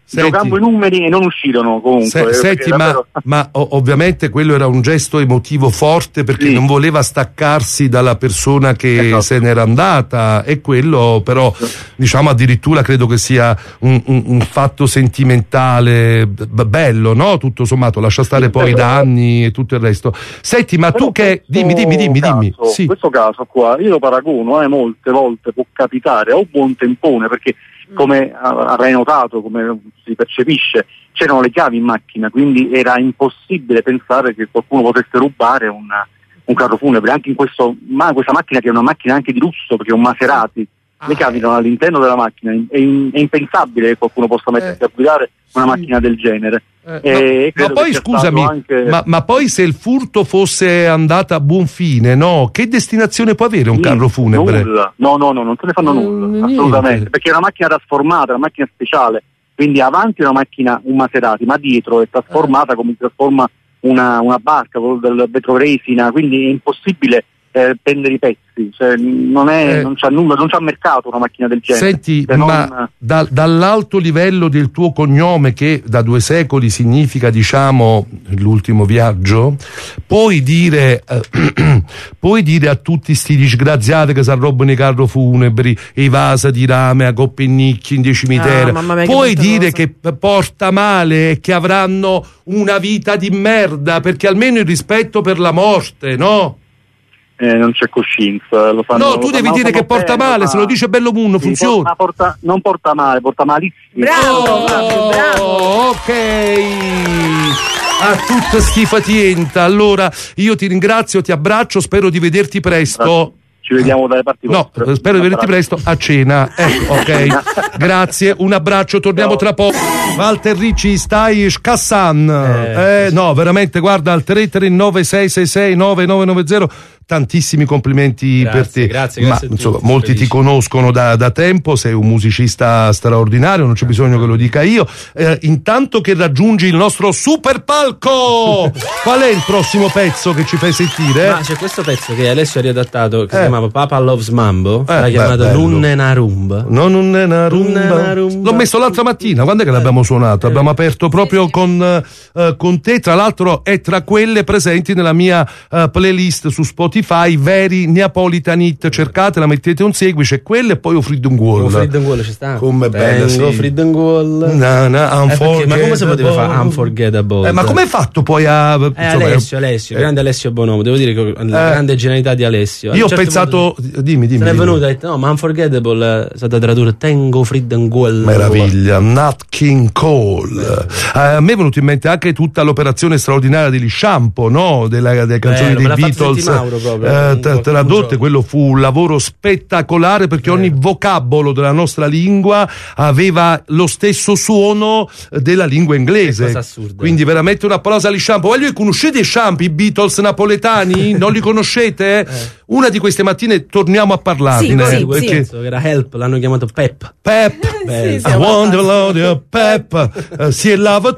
giocammo i numeri e non uscirono comunque. Senti, ma ovviamente quello era un gesto emotivo forte, perché non voleva staccarsi dalla persona che se n'era andata, e quello però diciamo addirittura credo che sia un fatto sentimentale bello, no? Tutto sommato, lascia stare poi i danni e tutto il resto. Senti, ma tu che dimmi. Sì. In questo caso qua io lo paragono, molte volte può capitare a un buon tempone, perché come avrai notato, come si percepisce, c'erano le chiavi in macchina, quindi era impossibile pensare che qualcuno potesse rubare un carro funebre, anche in questa macchina, che è una macchina anche di lusso, perché è un Maserati. Le chiavi erano all'interno della macchina, è impensabile che qualcuno possa mettersi a guidare una macchina del genere. Ma poi scusami, anche... ma poi se il furto fosse andato a buon fine, no? Che destinazione può avere un carro funebre? Nulla. No, non se ne fanno nulla, assolutamente, perché è una macchina trasformata, una macchina speciale, quindi avanti è una macchina, un Maserati, ma dietro è trasformata come si trasforma una barca del vetro resina, quindi è impossibile prendere i pezzi, cioè non c'ha nulla, non c'ha mercato una macchina del genere. Senti, ma dall'alto livello del tuo cognome, che da 2 secoli significa, diciamo, l'ultimo viaggio, puoi dire a tutti sti disgraziati che si arrobano i carro funebri, i vasa di rame a coppennicchi in 10 cimiteri, puoi dire che porta male e che avranno una vita di merda, perché almeno il rispetto per la morte, no? Non c'è coscienza, lo fanno. No, tu devi dire che porta male, se lo dice bello Munno, funziona. Non porta male, porta malissimo. Bravo. Ok. A tutta schifatienta. Allora, io ti ringrazio, ti abbraccio, spero di vederti presto. Ci vediamo dalle parti vostre. No, spero di vederti presto a cena. Ecco, ok. Grazie, un abbraccio, torniamo tra poco. Walter Ricci, stai scassando. No, veramente, guarda, al 339 666 9990. Tantissimi complimenti per te. Grazie ma insomma, molti ti conoscono da tempo, sei un musicista straordinario, non c'è bisogno che lo dica io. Intanto che raggiungi il nostro super palco, qual è il prossimo pezzo che ci fai sentire? Ma c'è questo pezzo che Alessio ha riadattato, che si chiamava Papa Loves Mambo, l'ha chiamato Nunnena Rumba. L'ho messo l'altra mattina, quando è che l'abbiamo suonato? Abbiamo aperto proprio con te, tra l'altro è tra quelle presenti nella mia playlist su Spotify, veri Neapolitan hit, cercatela, mettete un segui, c'è quella e poi Freedom Wall. Freedom Wall ci sta. Come bella, sì. Freedom Wall. Ma come si poteva fare Unforgettable? Ma come hai fatto poi a Alessio, grande Alessio Bonomo, devo dire che la grande genialità di Alessio. Io ho pensato, dimmi. Se ne è venuto e ha detto no, ma Unforgettable è stata tradurre Tengo Freedom Wall. Meraviglia, Nat King Cole. A me è venuto in mente anche tutta l'operazione straordinaria degli Shampoo, no? Delle canzoni dei Beatles. Tradotte, quello fu un lavoro spettacolare, perché ogni vocabolo della nostra lingua aveva lo stesso suono della lingua inglese, quindi veramente un applauso agli Shampoo. Voi conoscete i Shampoo, i Beatles napoletani? Non li conoscete? Una di queste mattine torniamo a parlarne. Perché era Help, l'hanno chiamato Pep. I want to love you, Pep. Si lava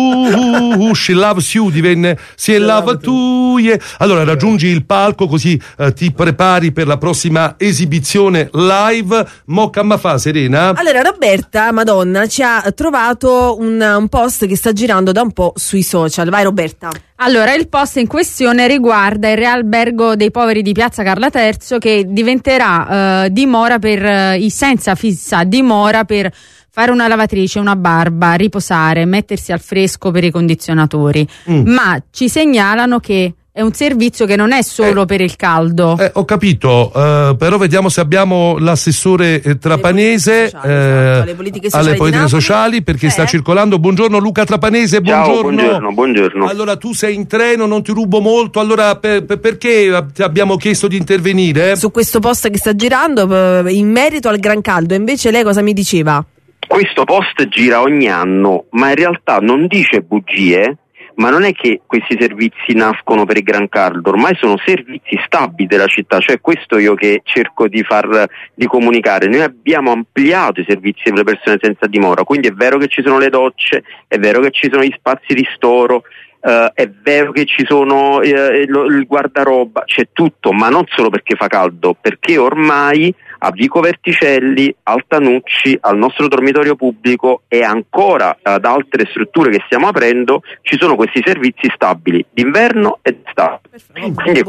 tu, she loves you, divenne si lava tu. Yeah. Allora raggiungi il palco, così ti prepari per la prossima esibizione live. Mocca fa, Serena? Allora Roberta Madonna ci ha trovato un post che sta girando da un po' sui social. Vai Roberta. Allora, il post in questione riguarda il Realbergo dei Poveri di Piazza Carla Terzo, che diventerà dimora per i senza fissa dimora per fare una lavatrice, una barba, riposare, mettersi al fresco per i condizionatori. Ma ci segnalano che è un servizio che non è solo per il caldo. Ho capito, però vediamo se abbiamo l'assessore Trapanese alle politiche sociali, perché sta circolando. Buongiorno Luca Trapanese, buongiorno. Ciao, buongiorno. Allora, tu sei in treno, non ti rubo molto, allora perché ti abbiamo chiesto di intervenire? Su questo post che sta girando in merito al gran caldo, invece lei cosa mi diceva? Questo post gira ogni anno, ma in realtà non dice bugie. Ma non è che questi servizi nascono per il gran caldo, ormai sono servizi stabili della città, cioè questo io che cerco di comunicare. Noi abbiamo ampliato i servizi per le persone senza dimora, quindi è vero che ci sono le docce, è vero che ci sono gli spazi di ristoro, è vero che ci sono il guardaroba, c'è tutto, ma non solo perché fa caldo, perché ormai a Vico Verticelli, al Tanucci, al nostro dormitorio pubblico e ancora ad altre strutture che stiamo aprendo ci sono questi servizi stabili d'inverno e d'estate. Quindi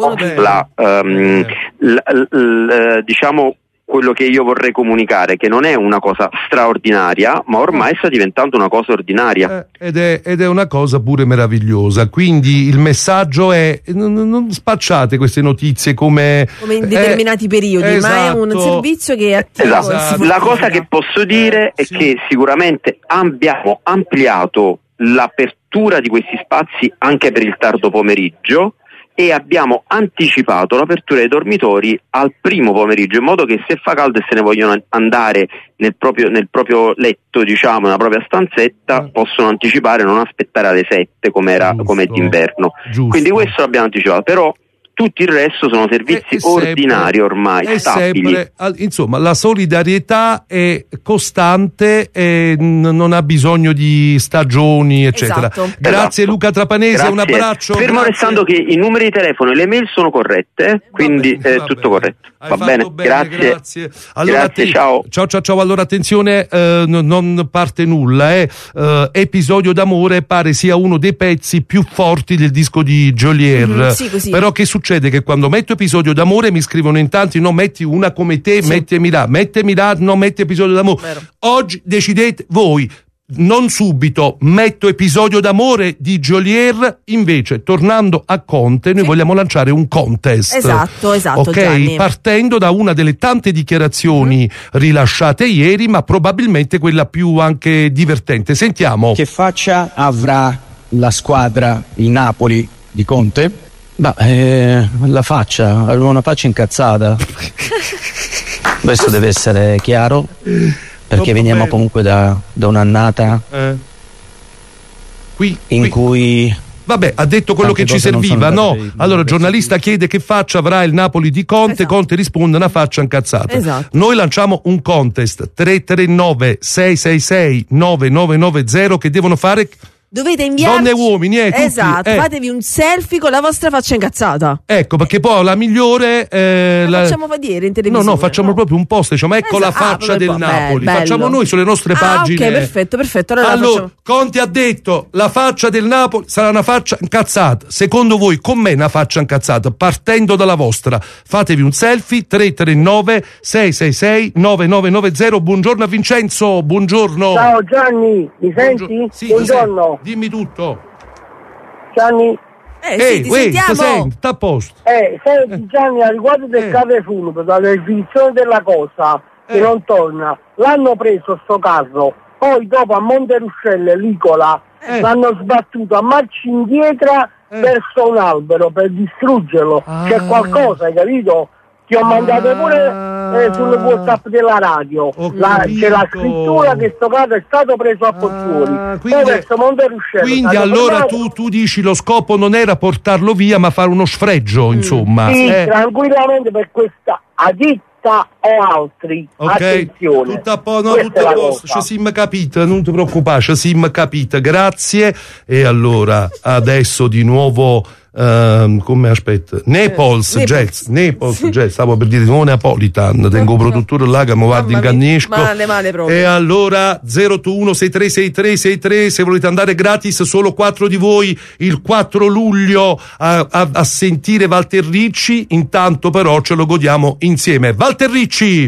diciamo quello che io vorrei comunicare, che non è una cosa straordinaria, ma ormai sta diventando una cosa ordinaria. Ed è una cosa pure meravigliosa. Quindi il messaggio è: non spacciate queste notizie come in determinati periodi, esatto, ma è un servizio che è attivo. Esatto. La cosa che posso dire è che sicuramente abbiamo ampliato l'apertura di questi spazi anche per il tardo pomeriggio, e abbiamo anticipato l'apertura dei dormitori al primo pomeriggio, in modo che se fa caldo e se ne vogliono andare nel proprio letto, diciamo, nella propria stanzetta, possono anticipare, non aspettare alle 7 come è d'inverno. Giusto. Quindi questo l'abbiamo anticipato, però tutto il resto sono servizi ordinari ormai, stabili. Insomma, la solidarietà è costante e non ha bisogno di stagioni, eccetera. Esatto. Grazie Luca Trapanese, grazie. Un abbraccio. Fermo restando che i numeri di telefono e le mail sono corrette, quindi è tutto corretto. Va bene, grazie. Allora, grazie, ciao. Ciao. Allora attenzione, non parte nulla. Episodio d'amore pare sia uno dei pezzi più forti del disco di Geolier. Sì, così. Però che succede? Che quando metto episodio d'amore mi scrivono in tanti: no, metti una come te, mettimi là, no, metti episodio d'amore. Vero. Oggi decidete voi. Non subito metto episodio d'amore di Geolier, invece tornando a Conte noi vogliamo lanciare un contest. Esatto, ok, Gianni. partendo da una delle tante dichiarazioni rilasciate ieri, ma probabilmente quella più anche divertente. Sentiamo. Che faccia avrà la squadra, il Napoli di Conte? La faccia, aveva una faccia incazzata. Questo deve essere chiaro, perché veniamo comunque da un'annata in cui Vabbè, ha detto quello che ci serviva, no? Allora il giornalista chiede che faccia avrà il Napoli di Conte, esatto. Conte risponde una faccia incazzata. Esatto. Noi lanciamo un contest 339 666 9990 che devono fare dovete inviarci, donne e uomini, tutti, esatto, fatevi un selfie con la vostra faccia incazzata. Ecco, perché poi la migliore facciamo vedere in televisione. No, facciamo proprio un post, diciamo ecco la faccia del Napoli. Bello. Facciamo noi sulle nostre pagine. Ok, perfetto. Allora Conte ha detto la faccia del Napoli sarà una faccia incazzata. Secondo voi com'è una faccia incazzata? Partendo dalla vostra, fatevi un selfie 339 666 9990. Buongiorno a Vincenzo, buongiorno. Ciao Gianni, mi senti? Sì, buongiorno. Dimmi tutto. Gianni? Sì, ti sentiamo. Sta a posto. Senti Gianni, a riguardo del cave funebra, dalla definizione della cosa, che non torna, l'hanno preso sto caso, poi dopo a Monteruscello e Licola l'hanno sbattuto a marcia indietro verso un albero per distruggerlo. C'è qualcosa, hai capito? Ti ho mandato pure sul WhatsApp della radio. C'è la scrittura che sto caso è stato preso a Pozzuoli. Quindi allora tu dici lo scopo non era portarlo via, ma fare uno sfregio, insomma. Sì, tranquillamente per questa ditta o altri. Attenzione. Tutto a posto, ci siamo capito, non ti preoccupare, ci siamo capito. Grazie. E allora adesso di nuovo Naples Jazz, stavo per dire nuovo Neapolitan, tengo un produttore là che mi guarda in cannesco. Male proprio. E allora 021636363 se volete andare gratis, solo 4 di voi il 4 luglio a sentire Walter Ricci. Intanto però ce lo godiamo insieme. Walter Ricci.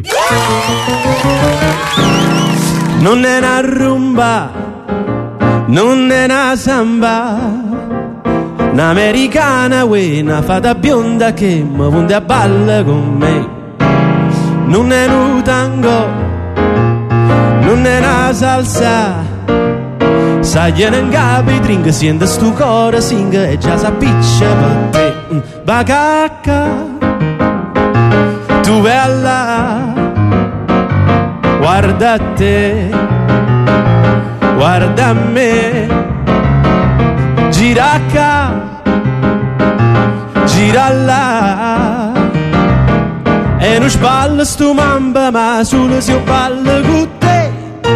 Non è una rumba, non è una samba, un'americana una fata bionda che mi vuole a balla con me. Non è un tango, non è una salsa, sai non capi drink, sente stu cuore singa e già s'appiccia per te. Bacacca, tu bella, guarda te, guarda me, gira qua, gira là, e non sballa stu mamba, ma solo se io ballo con te.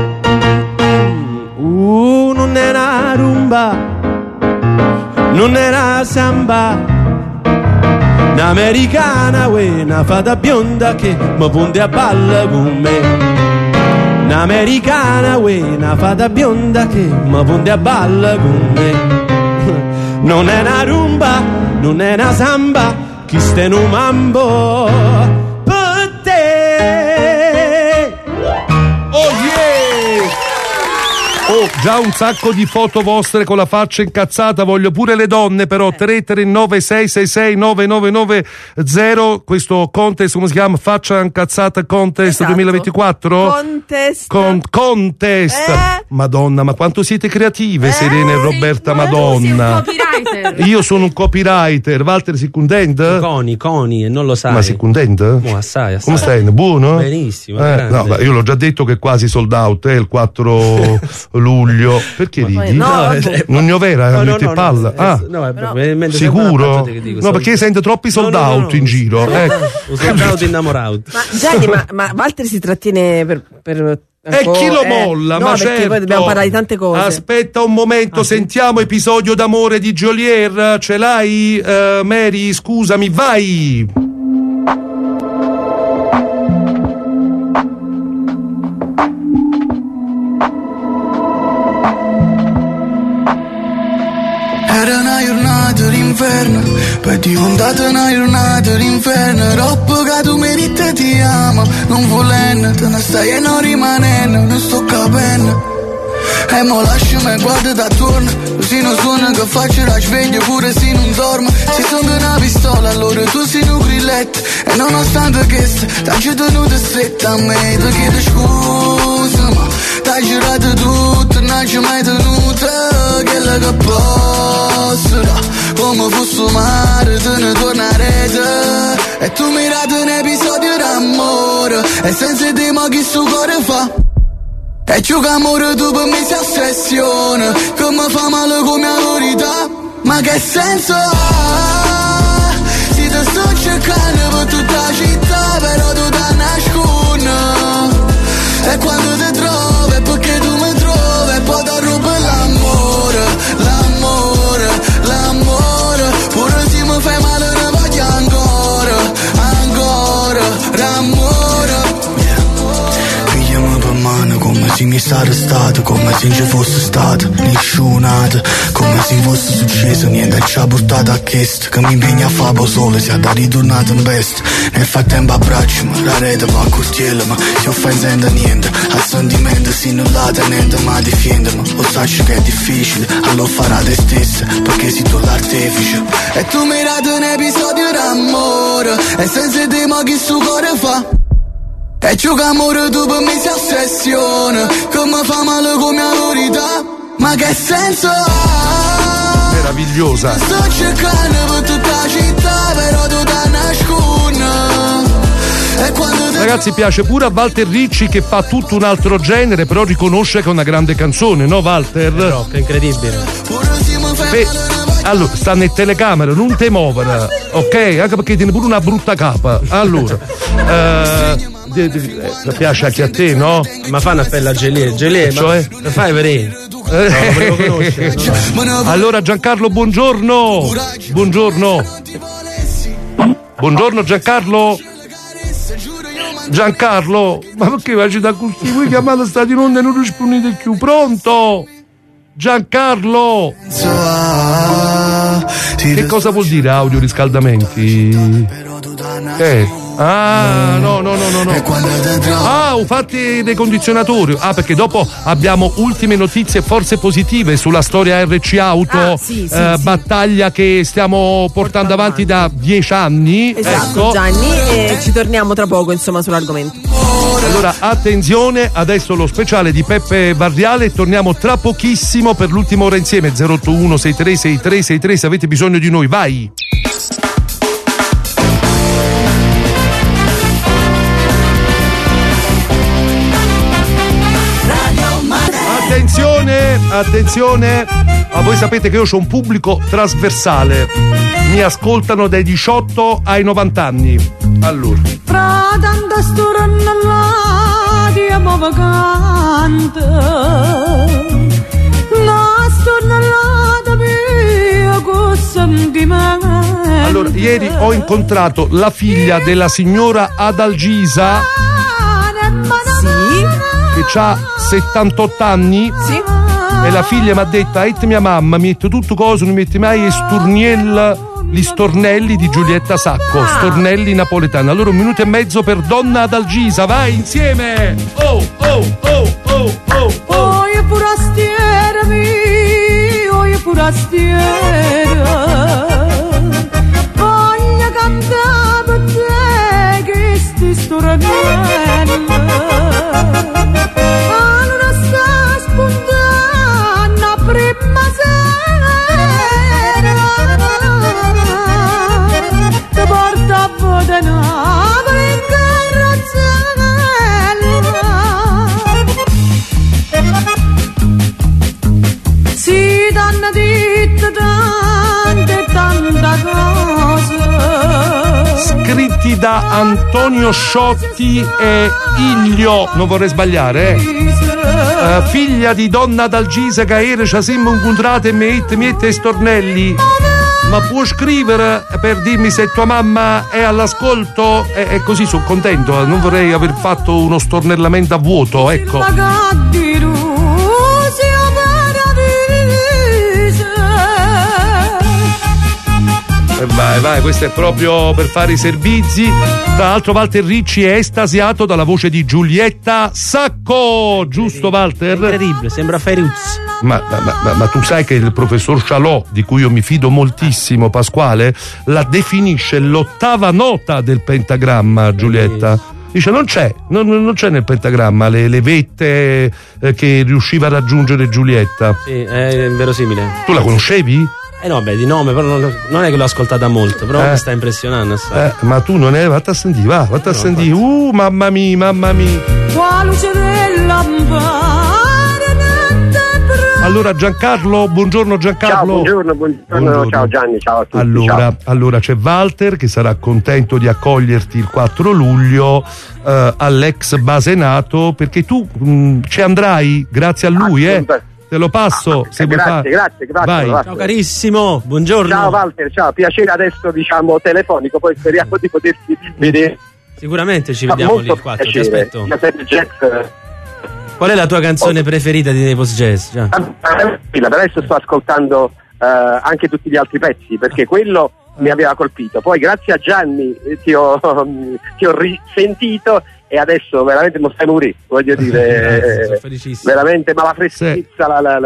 Non è una rumba, non è una samba, Un'americana, una fata bionda che mi punta a balla con me. Un'americana, una fata bionda che mi punta a balla con me. Non è una rumba, non è una samba, chi sta in un mambo per te. Oh yeah! Oh, già un sacco di foto vostre con la faccia incazzata, voglio pure le donne però. 339 666 9990. Questo contest, come si chiama? Faccia incazzata contest, esatto. 2024? Contest. Madonna, ma quanto siete creative, Serena e Roberta, Madonna. Io sono un copywriter. Walter, si contenta? Coni, e non lo sai. Ma si contenta? Assai. Come stai? Buono? Benissimo. No, io l'ho già detto che è quasi sold out, il 4 luglio. Perché ridi? Non ne ho vera? No, palla. Sicuro? No, perché sento troppi sold out in giro. Sold out innamorato. Ma Gianni, ma Walter si trattiene per e chi lo molla? No, ma perché certo. poi dobbiamo parlare di tante cose. Aspetta un momento, sentiamo episodio d'amore di Geolier. Ce l'hai, Mary? Scusami, vai. Era una giornata d'inverno, poi è diventata una giornata d'inferno. Troppo che tu mi dite ti amo, non volendo, te ne stai e non rimanendo, non sto capendo. E mo lasciami guarda da attorno, così non suona che faccio la sveglia pure se non dormo. Se sono una pistola allora tu sei un grilletto, e nonostante questo t'hai tenuto stretta a me. Ti chiedo scusa ma t'hai girato tutto, non ci mai tenuta quella che posso. Come fosse mare te ne tornerete, e tu mirate un episodio d'amore, e senza te ma chi sto cuore fa. E ciò che amore tu per me si ossessione, che mi fa male come la verità. Ma che senso ha? Se ti sto cercando per tutta la città, però tu ti nascondi. E quando ti trovi è perché tu mi trovi, e poi ti rubo l'amore, l'amore, l'amore. Pure se mi fai male ne voglio ancora, ancora, l'amore. Come se mi sta arrestato, come se non ci fosse stato nessun'altra, come se fosse successo niente ci ha portato a questo, che mi impegna a fare solo sia da ritornato in veste. Nel frattempo abbracciami, la rete va a curtiela, ma se offendendo niente al sentimento si non la tenente ma difendimi. Lo sai che è difficile, allora farà te stessa perché sei tu l'artefice. E tu mi rati un episodio d'amore, e senza te ma chi sto cuore fa. E ciò che amore tu per me si ossessione, che mi fa male come la verità. Ma che senso ha? Meravigliosa. Sto cercando per tutta la città, però tu ti nascondi. E quando Ragazzi, piace pure a Walter Ricci, che fa tutto un altro genere, però riconosce che è una grande canzone, no Walter? È incredibile. Allora, sta nelle telecamere, non te muovere, ok? Anche perché tiene pure una brutta capa. Allora, piace anche a te, no? Ma fa una appello a Gelie, cioè? Ma fai vedere. Allora Giancarlo, buongiorno. Buongiorno Giancarlo. Giancarlo, ma perché faccio da così? Voi chiamate stati in onda e non rispondete più. Pronto? Giancarlo. Che cosa vuol dire audio riscaldamenti? No. Fatti dei condizionatori. Perché dopo abbiamo ultime notizie forse positive sulla storia RC Auto, battaglia che stiamo portando avanti da 10 anni. Esatto, ecco. Gianni, e ci torniamo tra poco insomma sull'argomento. Allora attenzione, adesso lo speciale di Peppe Varriale e torniamo tra pochissimo per l'ultima ora insieme. 081 6363 se avete bisogno di noi, vai. Attenzione, ma voi sapete che io ho un pubblico trasversale, mi ascoltano dai 18 ai 90 anni. Allora, fra tanta storia nell'aria ma vacante, la storia nell'aria mia con sentimento. Allora, ieri ho incontrato la figlia della signora Adalgisa, che ha 78 anni. Sì. E la figlia mi ha detto: mia mamma mi mette tutto coso, non mi mette mai gli stornelli di Giulietta Sacco, stornelli napoletani. Allora 1 minuto e mezzo per Donna Adalgisa, vai insieme! Oh, oh, oh, oh, oh, oh! Oh, io forastiera mia, oh, io forastiera, voglio cantare per te che sti stornelli. Allora sta spuntando prima sera, ti porta a Napoli in carrozzella. Si danno dite tanta cosa. Scritti da Antonio Sciotti e Iglio, non vorrei sbagliare, figlia di Donna Adalgisa che ieri ci siamo incontrate e mi mette stornelli. Ma può scrivere per dirmi se tua mamma è all'ascolto? E così sono contento, non vorrei aver fatto uno stornellamento a vuoto, ecco. Vai, questo è proprio per fare i servizi. Tra l'altro Walter Ricci è estasiato dalla voce di Giulietta Sacco, giusto Walter? Incredibile, sembra Feruz. Ma tu sai che il professor Cialò, di cui io mi fido moltissimo, Pasquale, la definisce l'8ª nota del pentagramma, Giulietta. Dice non c'è nel pentagramma le vette che riusciva a raggiungere Giulietta. Sì, è verosimile. Tu la conoscevi? No, di nome, però non è che l'ho ascoltata molto, però mi sta impressionando assai. Ma tu non è, vatti a sentire, vatti a sentire. Mamma mia. Qua luce del lampare. Allora Giancarlo, buongiorno Giancarlo. Ciao, buongiorno. Ciao Gianni, ciao a tutti. Allora c'è Walter che sarà contento di accoglierti il 4 luglio all'ex Basenato, perché tu ci andrai grazie a lui, Te lo passo se vuoi fare. Grazie. Vai. Ciao carissimo, buongiorno. Ciao Walter, ciao, piacere adesso telefonico, poi speriamo di potersi vedere. Sicuramente ci vediamo lì il 4, ti aspetto. Qual è la tua canzone preferita di Naples Jazz? Per adesso sto ascoltando anche tutti gli altri pezzi, perché quello mi aveva colpito. Poi grazie a Gianni ti ho risentito e adesso veramente non stai morire, voglio dire, sono felicissimo. Veramente, ma la freschezza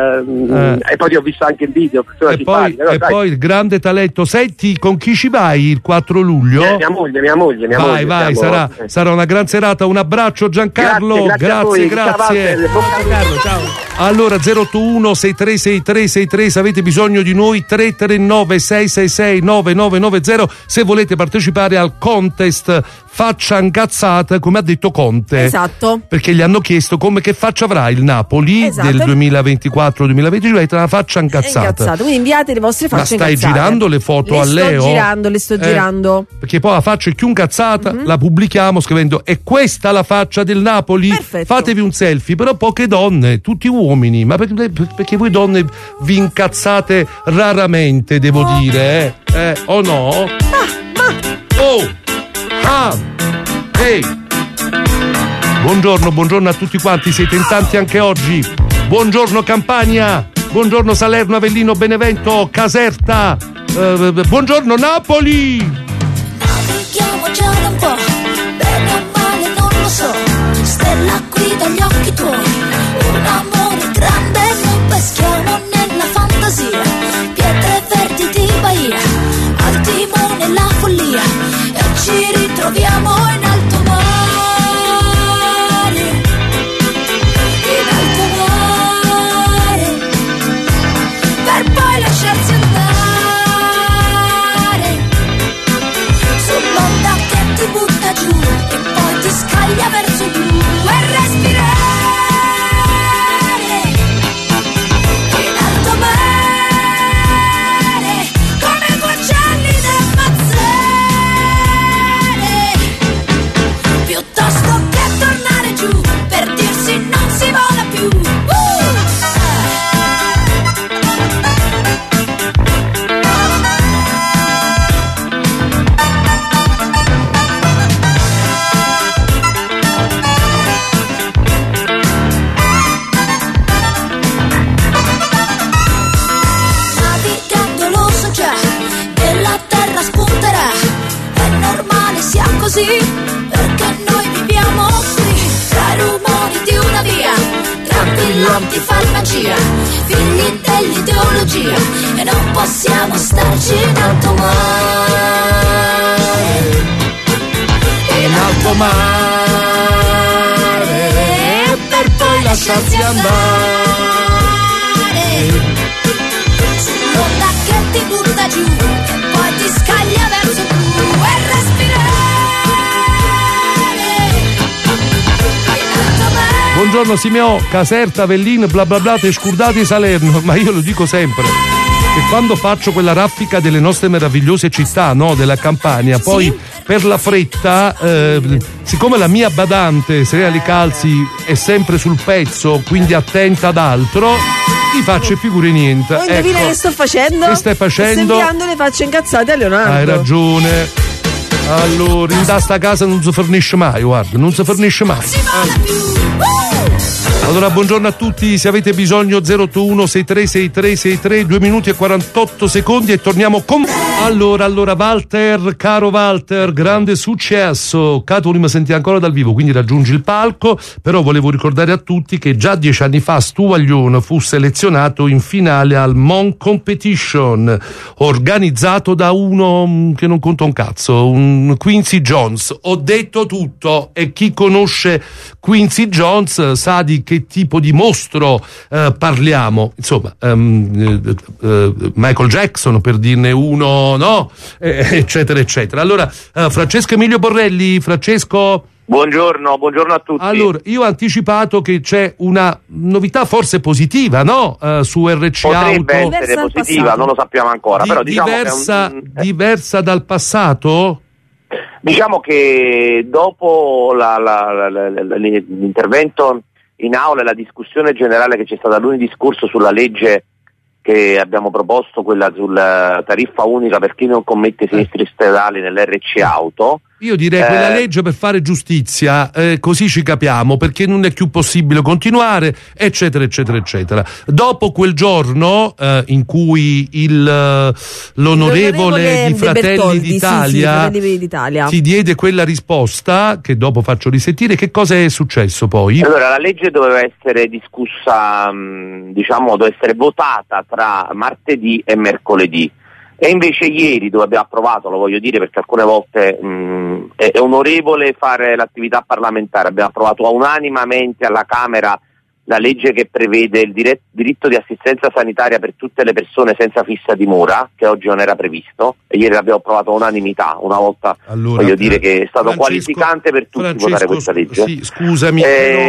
e poi ti ho visto anche il video, e poi il grande talento. Senti, con chi ci vai il 4 luglio? Mia moglie. Vai, sarà una gran serata. Un abbraccio Giancarlo, grazie. Ciao. Allora 081 636363, se avete bisogno di noi 339 666 9990 se volete partecipare al contest Faccia Incazzata, come ha detto Conte. Esatto. Perché gli hanno chiesto che faccia avrà il Napoli del 2024-2025, la faccia incazzata. Quindi inviate le vostre facce incazzate. Ma stai girando le foto a Leo? Le sto girando. Perché poi la faccia è più incazzata, la pubblichiamo scrivendo: è questa la faccia del Napoli? Perfetto. Fatevi un selfie. Però poche donne, tutti uomini, ma perché voi donne vi incazzate raramente, devo dire, o no? Ehi! Buongiorno a tutti quanti, siete in tanti anche oggi. Buongiorno Campania, buongiorno Salerno, Avellino, Benevento, Caserta, buongiorno Napoli! Navighiamo un po', bene o male non lo so, stella qui dagli occhi tuoi, un amore grande noi peschiamo nella fantasia, pietre verdi di Bahia, al timone la follia, e ci ritroviamo in alto mare, per poi lasciarsi andare sull'onda che ti butta giù e poi ti scaglia verso il blu e respirare in alto mare. già che la terra spunterà. È normale sia così, perché noi viviamo qui, tra i rumori di una via, tranquillanti farmacia, figli dell'ideologia, e non possiamo starci in alto mare, in alto mare, per poi lasciarsi andare, sull'onda che ti butta giù, che poi ti scaglia verso tu, e respirare. Buongiorno Simeo, Caserta, Avellino, bla bla bla, te scordate Salerno, ma io lo dico sempre, che quando faccio quella raffica delle nostre meravigliose città, no, della Campania, poi per la fretta, siccome la mia badante Serena Licalzi è sempre sul pezzo, quindi attenta ad altro, ti faccio figure niente. Ma indovina che sto facendo? Che stai facendo? Sto inviando le facce incazzate a Leonardo. Hai ragione. Allora, in sta casa non si fornisce mai, guarda, non si fornisce mai. Allora, buongiorno a tutti, se avete bisogno 081 636363, 2 minuti e 48 secondi e torniamo con... Allora, Walter, caro Walter, grande successo. Cato mi senti ancora dal vivo, quindi raggiungi il palco, però volevo ricordare a tutti che già 10 anni fa Stuvaglione fu selezionato in finale al Mon Competition, organizzato da uno che non conta un cazzo, un Quincy Jones. Ho detto tutto, e chi conosce Quincy Jones sa di che tipo di mostro parliamo, insomma, Michael Jackson, per dirne uno, no? Eccetera eccetera. Allora, Francesco Emilio Borrelli. Francesco, buongiorno a tutti. Allora, io ho anticipato che c'è una novità forse positiva, no? Su RC potrebbe Auto, essere positiva, non lo sappiamo ancora, però diciamo diversa dal passato. Diciamo che dopo l'intervento in aula e la discussione generale che c'è stata lunedì scorso sulla legge che abbiamo proposto, quella sulla tariffa unica per chi non commette sinistri stradali nell'RC Auto, io direi quella legge per fare giustizia, così ci capiamo, perché non è più possibile continuare, eccetera eccetera eccetera. Dopo quel giorno in cui l'onorevole di Fratelli d'Italia, ti diede quella risposta, che dopo faccio risentire, che cosa è successo poi? Allora, la legge doveva essere discussa, doveva essere votata tra martedì e mercoledì. E invece ieri, dove abbiamo approvato, lo voglio dire perché alcune volte è onorevole fare l'attività parlamentare, abbiamo approvato unanimamente alla Camera la legge che prevede il diritto di assistenza sanitaria per tutte le persone senza fissa dimora, che oggi non era previsto, e ieri l'abbiamo approvato all'unanimità. Una volta, allora, voglio dire che è stato qualificante per tutti votare questa legge. Sì, scusami.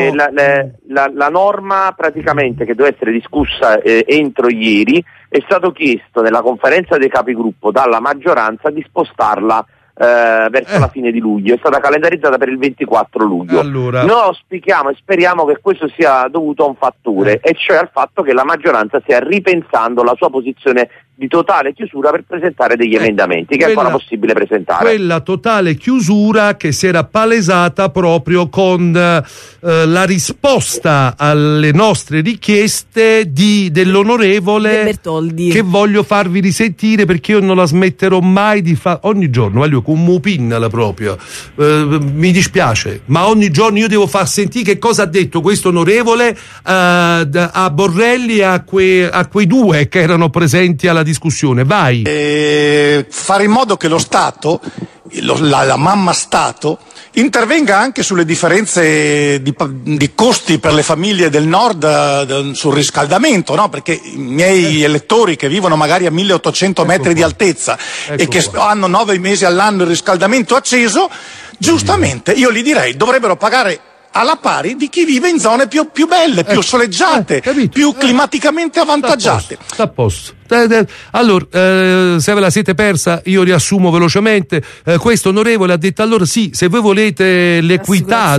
La norma praticamente che doveva essere discussa entro ieri, è stato chiesto nella conferenza dei capigruppo dalla maggioranza di spostarla verso la fine di luglio, è stata calendarizzata per il 24 luglio. Allora, noi auspichiamo e speriamo che questo sia dovuto a un fattore, e cioè al fatto che la maggioranza stia ripensando la sua posizione di totale chiusura per presentare degli emendamenti che è ancora possibile presentare. Quella totale chiusura che si era palesata proprio con la risposta alle nostre richieste dell'onorevole Bertoldi, che voglio farvi risentire, perché io non la smetterò mai di fare ogni giorno, con Mupinnala proprio, mi dispiace, ma ogni giorno io devo far sentire che cosa ha detto questo onorevole a Borrelli e a quei due che erano presenti alla discussione. Vai. Fare in modo che lo Stato, la mamma Stato, intervenga anche sulle differenze di costi per le famiglie del nord sul riscaldamento, no? Perché i miei elettori che vivono magari a 1800 metri di altezza e che hanno 9 mesi all'anno il riscaldamento acceso, giustamente io gli direi dovrebbero pagare alla pari di chi vive in zone più belle, più soleggiate, più climaticamente avvantaggiate. Sta a posto. Allora, se ve la siete persa, io riassumo velocemente. Questo onorevole ha detto: allora sì, se voi volete l'equità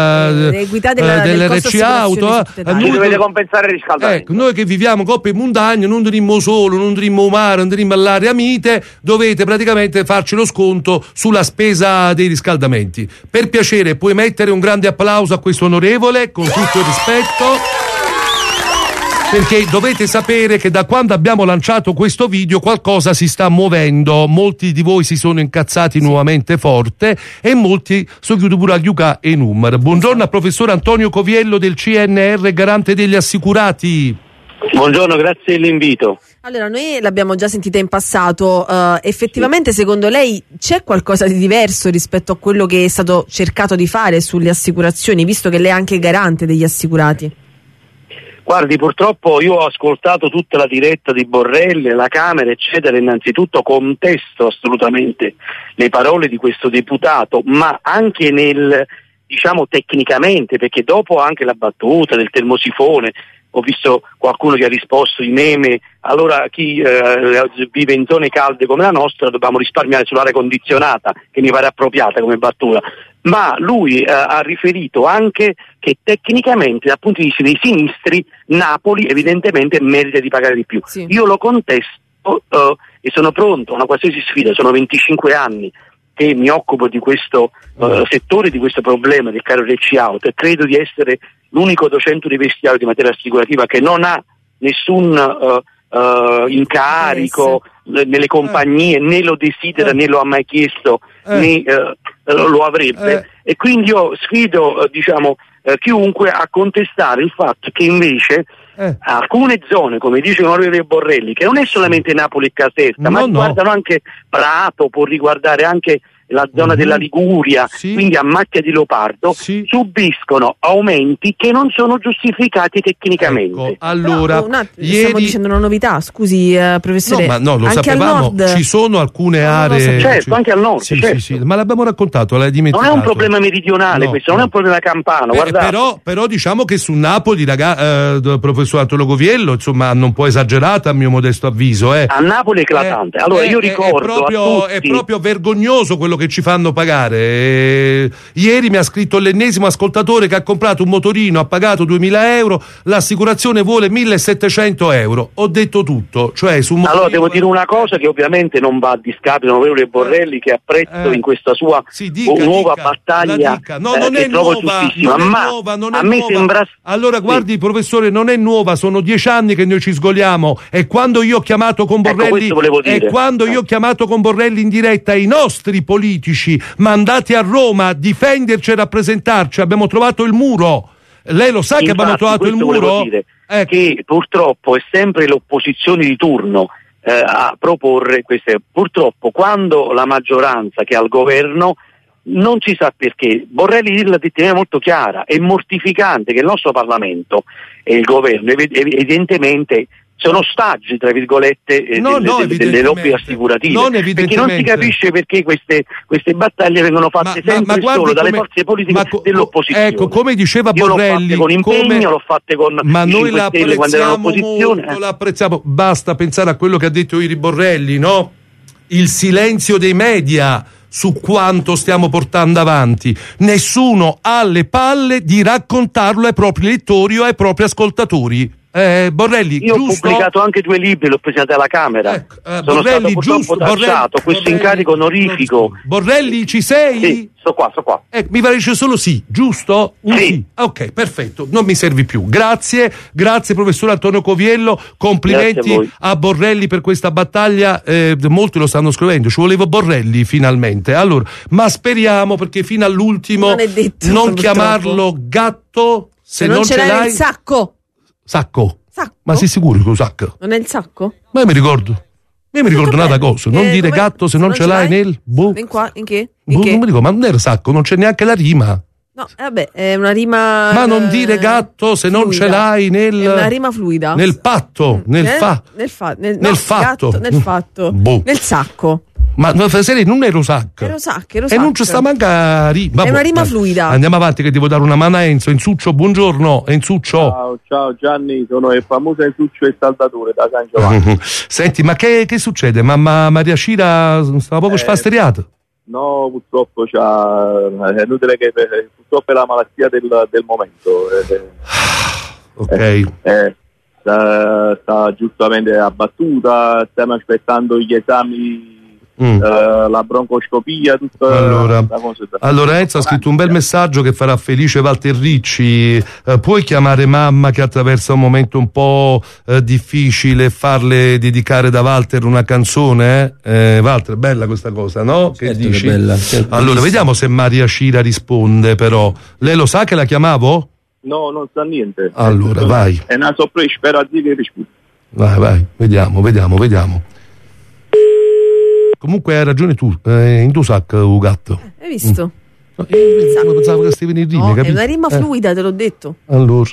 dell'RC Auto, noi dovete compensare il riscaldamento. Noi che viviamo coppe in montagna, non andremo solo, non andremo mare, non andremo all'area mite, dovete praticamente farci lo sconto sulla spesa dei riscaldamenti. Per piacere, puoi mettere un grande applauso a questo onorevole, con tutto il rispetto. perché dovete sapere che da quando abbiamo lanciato questo video qualcosa si sta muovendo, molti di voi si sono incazzati nuovamente forte e molti sono chiusi pure a Yuka e numero. Buongiorno al professor Antonio Coviello del CNR, garante degli assicurati. Buongiorno, grazie dell'invito. Allora, noi l'abbiamo già sentita in passato, effettivamente secondo lei c'è qualcosa di diverso rispetto a quello che è stato cercato di fare sulle assicurazioni, visto che lei è anche garante degli assicurati? Guardi, purtroppo io ho ascoltato tutta la diretta di Borrelli, la Camera, eccetera, innanzitutto contesto assolutamente le parole di questo deputato, ma anche diciamo tecnicamente, perché dopo anche la battuta del termosifone, ho visto qualcuno che ha risposto i meme, allora chi vive in zone calde come la nostra dobbiamo risparmiare sull'aria condizionata, che mi pare appropriata come battuta, ma lui ha riferito anche che tecnicamente dal punto di vista dei sinistri Napoli evidentemente merita di pagare di più. Sì. Io lo contesto e sono pronto a una qualsiasi sfida, sono 25 anni che mi occupo di questo settore, di questo problema del caro RC Auto, e credo di essere l'unico docente universitario di materia assicurativa che non ha nessun incarico nelle compagnie, né lo desidera, né lo ha mai chiesto, né lo avrebbe. E quindi io sfido chiunque a contestare il fatto che invece alcune zone, come dice l'onorevole Borrelli, che non è solamente Napoli e Caserta, ma riguardano anche Prato, può riguardare anche la zona della Liguria, quindi a macchia di leopardo, subiscono aumenti che non sono giustificati tecnicamente. Ecco, allora, ieri stiamo dicendo una novità, scusi professore. No, ma lo anche sapevamo, ci sono alcune aree. Certo, anche al nord. Certo. Sì, ma l'abbiamo raccontato, l'hai dimenticato. Non è un problema meridionale questo, non è un problema campano, guardate. Però diciamo che su Napoli, professor Antonio Coviello, insomma, non può esagerata a mio modesto avviso. A Napoli è eclatante. Allora io ricordo è proprio vergognoso quello che ci fanno pagare. Ieri mi ha scritto l'ennesimo ascoltatore che ha comprato un motorino, ha pagato 2.000 euro, l'assicurazione vuole 1.700 euro. Ho detto tutto, cioè su un motorino. Allora devo dire una cosa che ovviamente non va a discapito dell'onorevole Borrelli, che apprezzo in questa sua nuova battaglia, non è trovo nuova, giustissima, ma non è a me nuova. sembra. Allora guardi professore, non è nuova, sono 10 anni che noi ci sgoliamo, e quando io ho chiamato con Borrelli io ho chiamato con Borrelli in diretta i nostri politici mandati a Roma a difenderci e rappresentarci, abbiamo trovato il muro. Lei lo sa che abbiamo trovato il muro? Dire che purtroppo è sempre l'opposizione di turno a proporre queste. Purtroppo quando la maggioranza che ha il governo non si sa perché. Borrelli l'ha detto in maniera molto chiara, è mortificante che il nostro Parlamento e il governo evidentemente sono ostaggi, tra virgolette, delle lobby assicurative, perché non si capisce perché queste battaglie vengono fatte sempre solo dalle forze politiche dell'opposizione. Ecco, come diceva Borrelli, l'ho fatte con impegno, l'ho fatte con ma noi la quando erano all'opposizione. Molto, la apprezziamo. Basta pensare a quello che ha detto ieri Borrelli, no? Il silenzio dei media su quanto stiamo portando avanti. Nessuno ha le palle di raccontarlo ai propri lettori o ai propri ascoltatori. Borrelli, io giusto? Ho pubblicato anche 2 libri, l'ho presentato alla Camera. Sono Borrelli, stato purtroppo tacciato, questo incarico onorifico. Borrelli, ci sei? Sì, sto qua. Mi pare c'è solo sì, giusto? Sì. Ok, perfetto, non mi servi più. Grazie professor Antonio Coviello, complimenti a Borrelli per questa battaglia, molti lo stanno scrivendo, ci volevo Borrelli finalmente. Allora, ma speriamo, perché fino all'ultimo non chiamarlo gatto se non ce l'hai il sacco. Sacco? Ma sei sicuro che lo sacco? Non è il sacco? Ma io mi ricordo un'altra cosa, non dire gatto se non ce l'hai nel in qua? In che? Non mi ricordo, ma non era sacco, non c'è neanche la rima. No, vabbè, è una rima. Ma non dire gatto se non ce l'hai nel. È una rima fluida. Nel patto, nel fatto. Gatto, nel fatto. Nel sacco. Ma non è Rosacco. E non ci sta manca rima. È una rima fluida. Andiamo avanti che devo dare una mano a Enzo. Enzuccio, buongiorno. Enzuccio. Ciao Gianni, sono il famoso Enzuccio e Saldatore da San Giovanni. Senti, ma che succede? Mamma Maria Cira stava poco spasteriata? No, purtroppo è inutile che purtroppo è la malattia del momento. Ok. Sta giustamente abbattuta, stiamo aspettando gli esami la broncoscopia, tutta la cosa. Allora Enzo ha scritto un bel messaggio che farà felice Walter Ricci. Puoi chiamare mamma che attraversa un momento un po' difficile e farle dedicare da Walter una canzone? Walter, bella questa cosa, no? Certo, che dici? che bella, Allora vediamo se Maria Scira risponde, però. Lei lo sa che la chiamavo? No, non sa niente. Allora vai. È una sorpresa, spero a dire che risponde. Vai, vediamo. Comunque hai ragione tu, in tu sacco, gatto. Hai visto? Pensavo che stai venendo in rime, No, è capito? una rima fluida, te l'ho detto. Allora.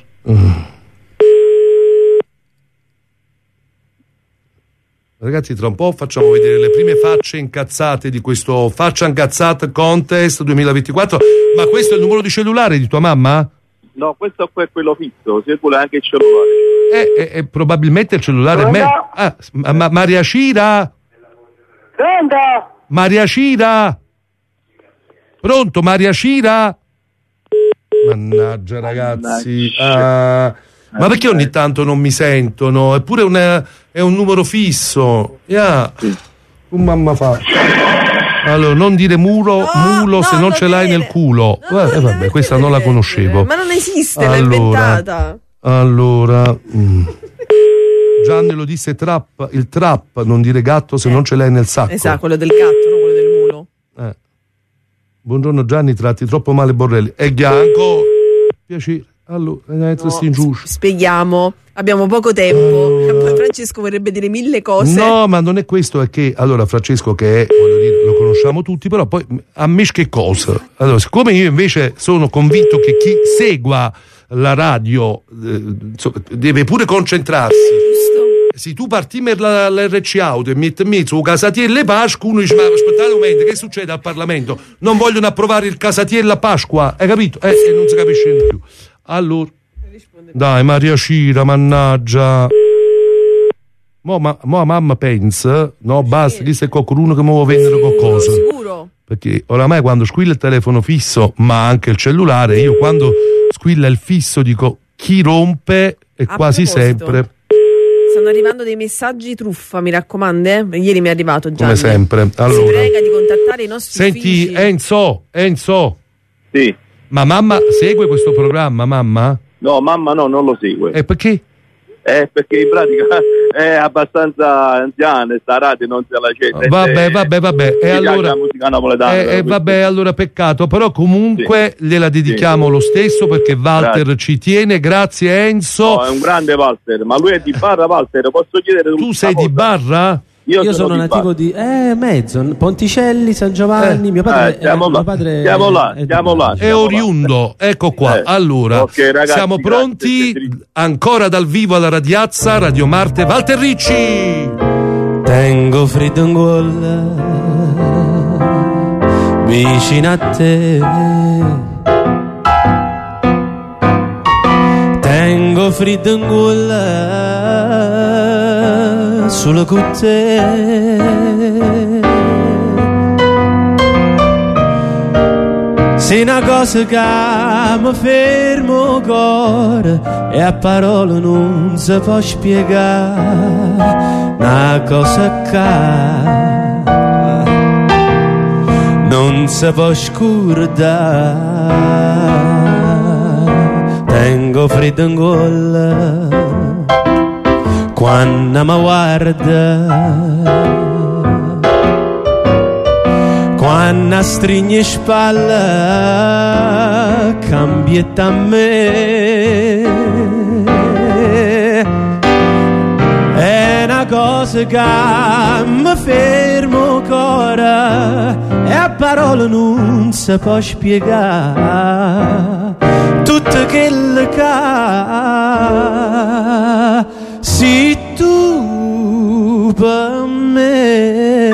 Ragazzi, tra un po' facciamo vedere le prime facce incazzate di questo Faccia Incazzata Contest 2024. Ma questo è il numero di cellulare di tua mamma? No, questo è quello fisso, se vuole anche il cellulare. Probabilmente il cellulare è me. Maria Scira? Pronto? Maria Scira? Pronto, Maria Scira? Mannaggia, ragazzi. Ma perché ogni tanto non mi sentono? Eppure è un numero fisso. Mamma fa. Allora, non dire mulo se non ce l'hai nel culo. Vabbè, questa non la conoscevo. Ma non esiste, l'ha inventata. Allora, Gianni lo disse il trap, non dire gatto se non ce l'hai nel sacco. Esatto, quello del gatto, non quello del mulo. Buongiorno Gianni, tratti troppo male Borrelli. È bianco. Piacere. Allora, spieghiamo, abbiamo poco tempo. Poi Francesco vorrebbe dire 1000 cose. No, ma non è questo, è che allora Francesco, che è, voglio dire, lo conosciamo tutti, però poi a me che cosa? Allora, siccome io invece sono convinto che chi segua la radio deve pure concentrarsi. Se tu parti per l'RC Auto e metti in mezzo un casatiello e Pasqua, uno dice: ma aspettate un momento, che succede al Parlamento? Non vogliono approvare il casatiello a Pasqua, hai capito? E non si capisce più. Allora, dai, Maria Scira, mannaggia. Mo mamma pensa, no, basta, che se qualcuno che mi vuole vendere qualcosa. Sicuro. Perché oramai quando squilla il telefono fisso, ma anche il cellulare, io quando squilla il fisso dico chi rompe e quasi sempre. Stanno arrivando dei messaggi truffa, mi raccomando, Ieri mi è arrivato già. Come sempre. Allora, si prega di contattare i nostri uffici. Enzo. Sì. Ma mamma segue questo programma, mamma? No, mamma no, non lo segue. E perché? Perché in pratica è abbastanza anziana, sta radio non se la gente. Vabbè. E allora musica napoletana. vabbè, allora peccato, però comunque gliela dedichiamo lo stesso perché Walter ci tiene. Grazie Enzo. No, è un grande Walter, ma lui è di Barra, Walter, posso chiedere tu sei di Barra? Io sono nativo di mezzo, Ponticelli, San Giovanni, mio padre siamo là. È oriundo, ecco qua. Allora, okay, ragazzi, siamo pronti ancora dal vivo alla Radiazza, Radio Marte, Walter Ricci. Tengo freddo in gola vicino a te, tengo freddo in gola solo con te, sei una cosa che mi fermo cuore e a parole non si può spiegare, una cosa che non si può scordare, tengo freddo in gola quando mi guarda, quando stringe spalla, cambietta a me, è una cosa che mi fermo cuore e a parole non si può spiegare, tutto quello che sei tu per me.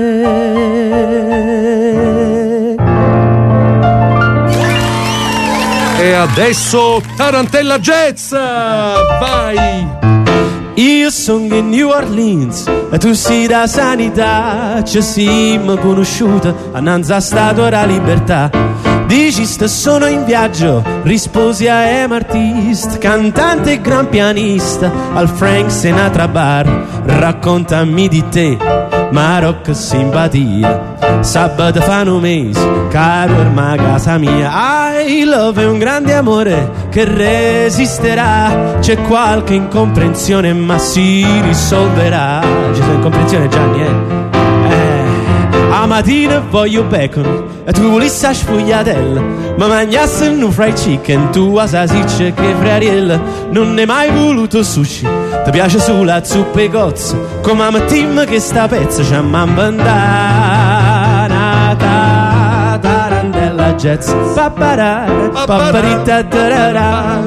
E adesso Tarantella Jazz, vai! Io sono in New Orleans e tu sei da sanità, ci siamo conosciuti annanzi a Stato della Libertà. Dici sto sono in viaggio, risposi a artista, cantante e gran pianista al Frank Sinatra Bar. Raccontami di te, ma che simpatia. Sabato fanno mesi, caro ormai casa mia. Il love è un grande amore che resisterà. C'è qualche incomprensione ma si risolverà. Ci sono incomprensioni, Gianni, a mattina voglio bacon e tu volissi a sfogliatella, ma mangiassi un fried chicken, tu a salsiccia che friariella. Non ne hai mai voluto sushi, ti piace solo la zuppa e cozza, come a mattina che sta pezza c'è mambandana tarandella jazz paparà paparita tararà.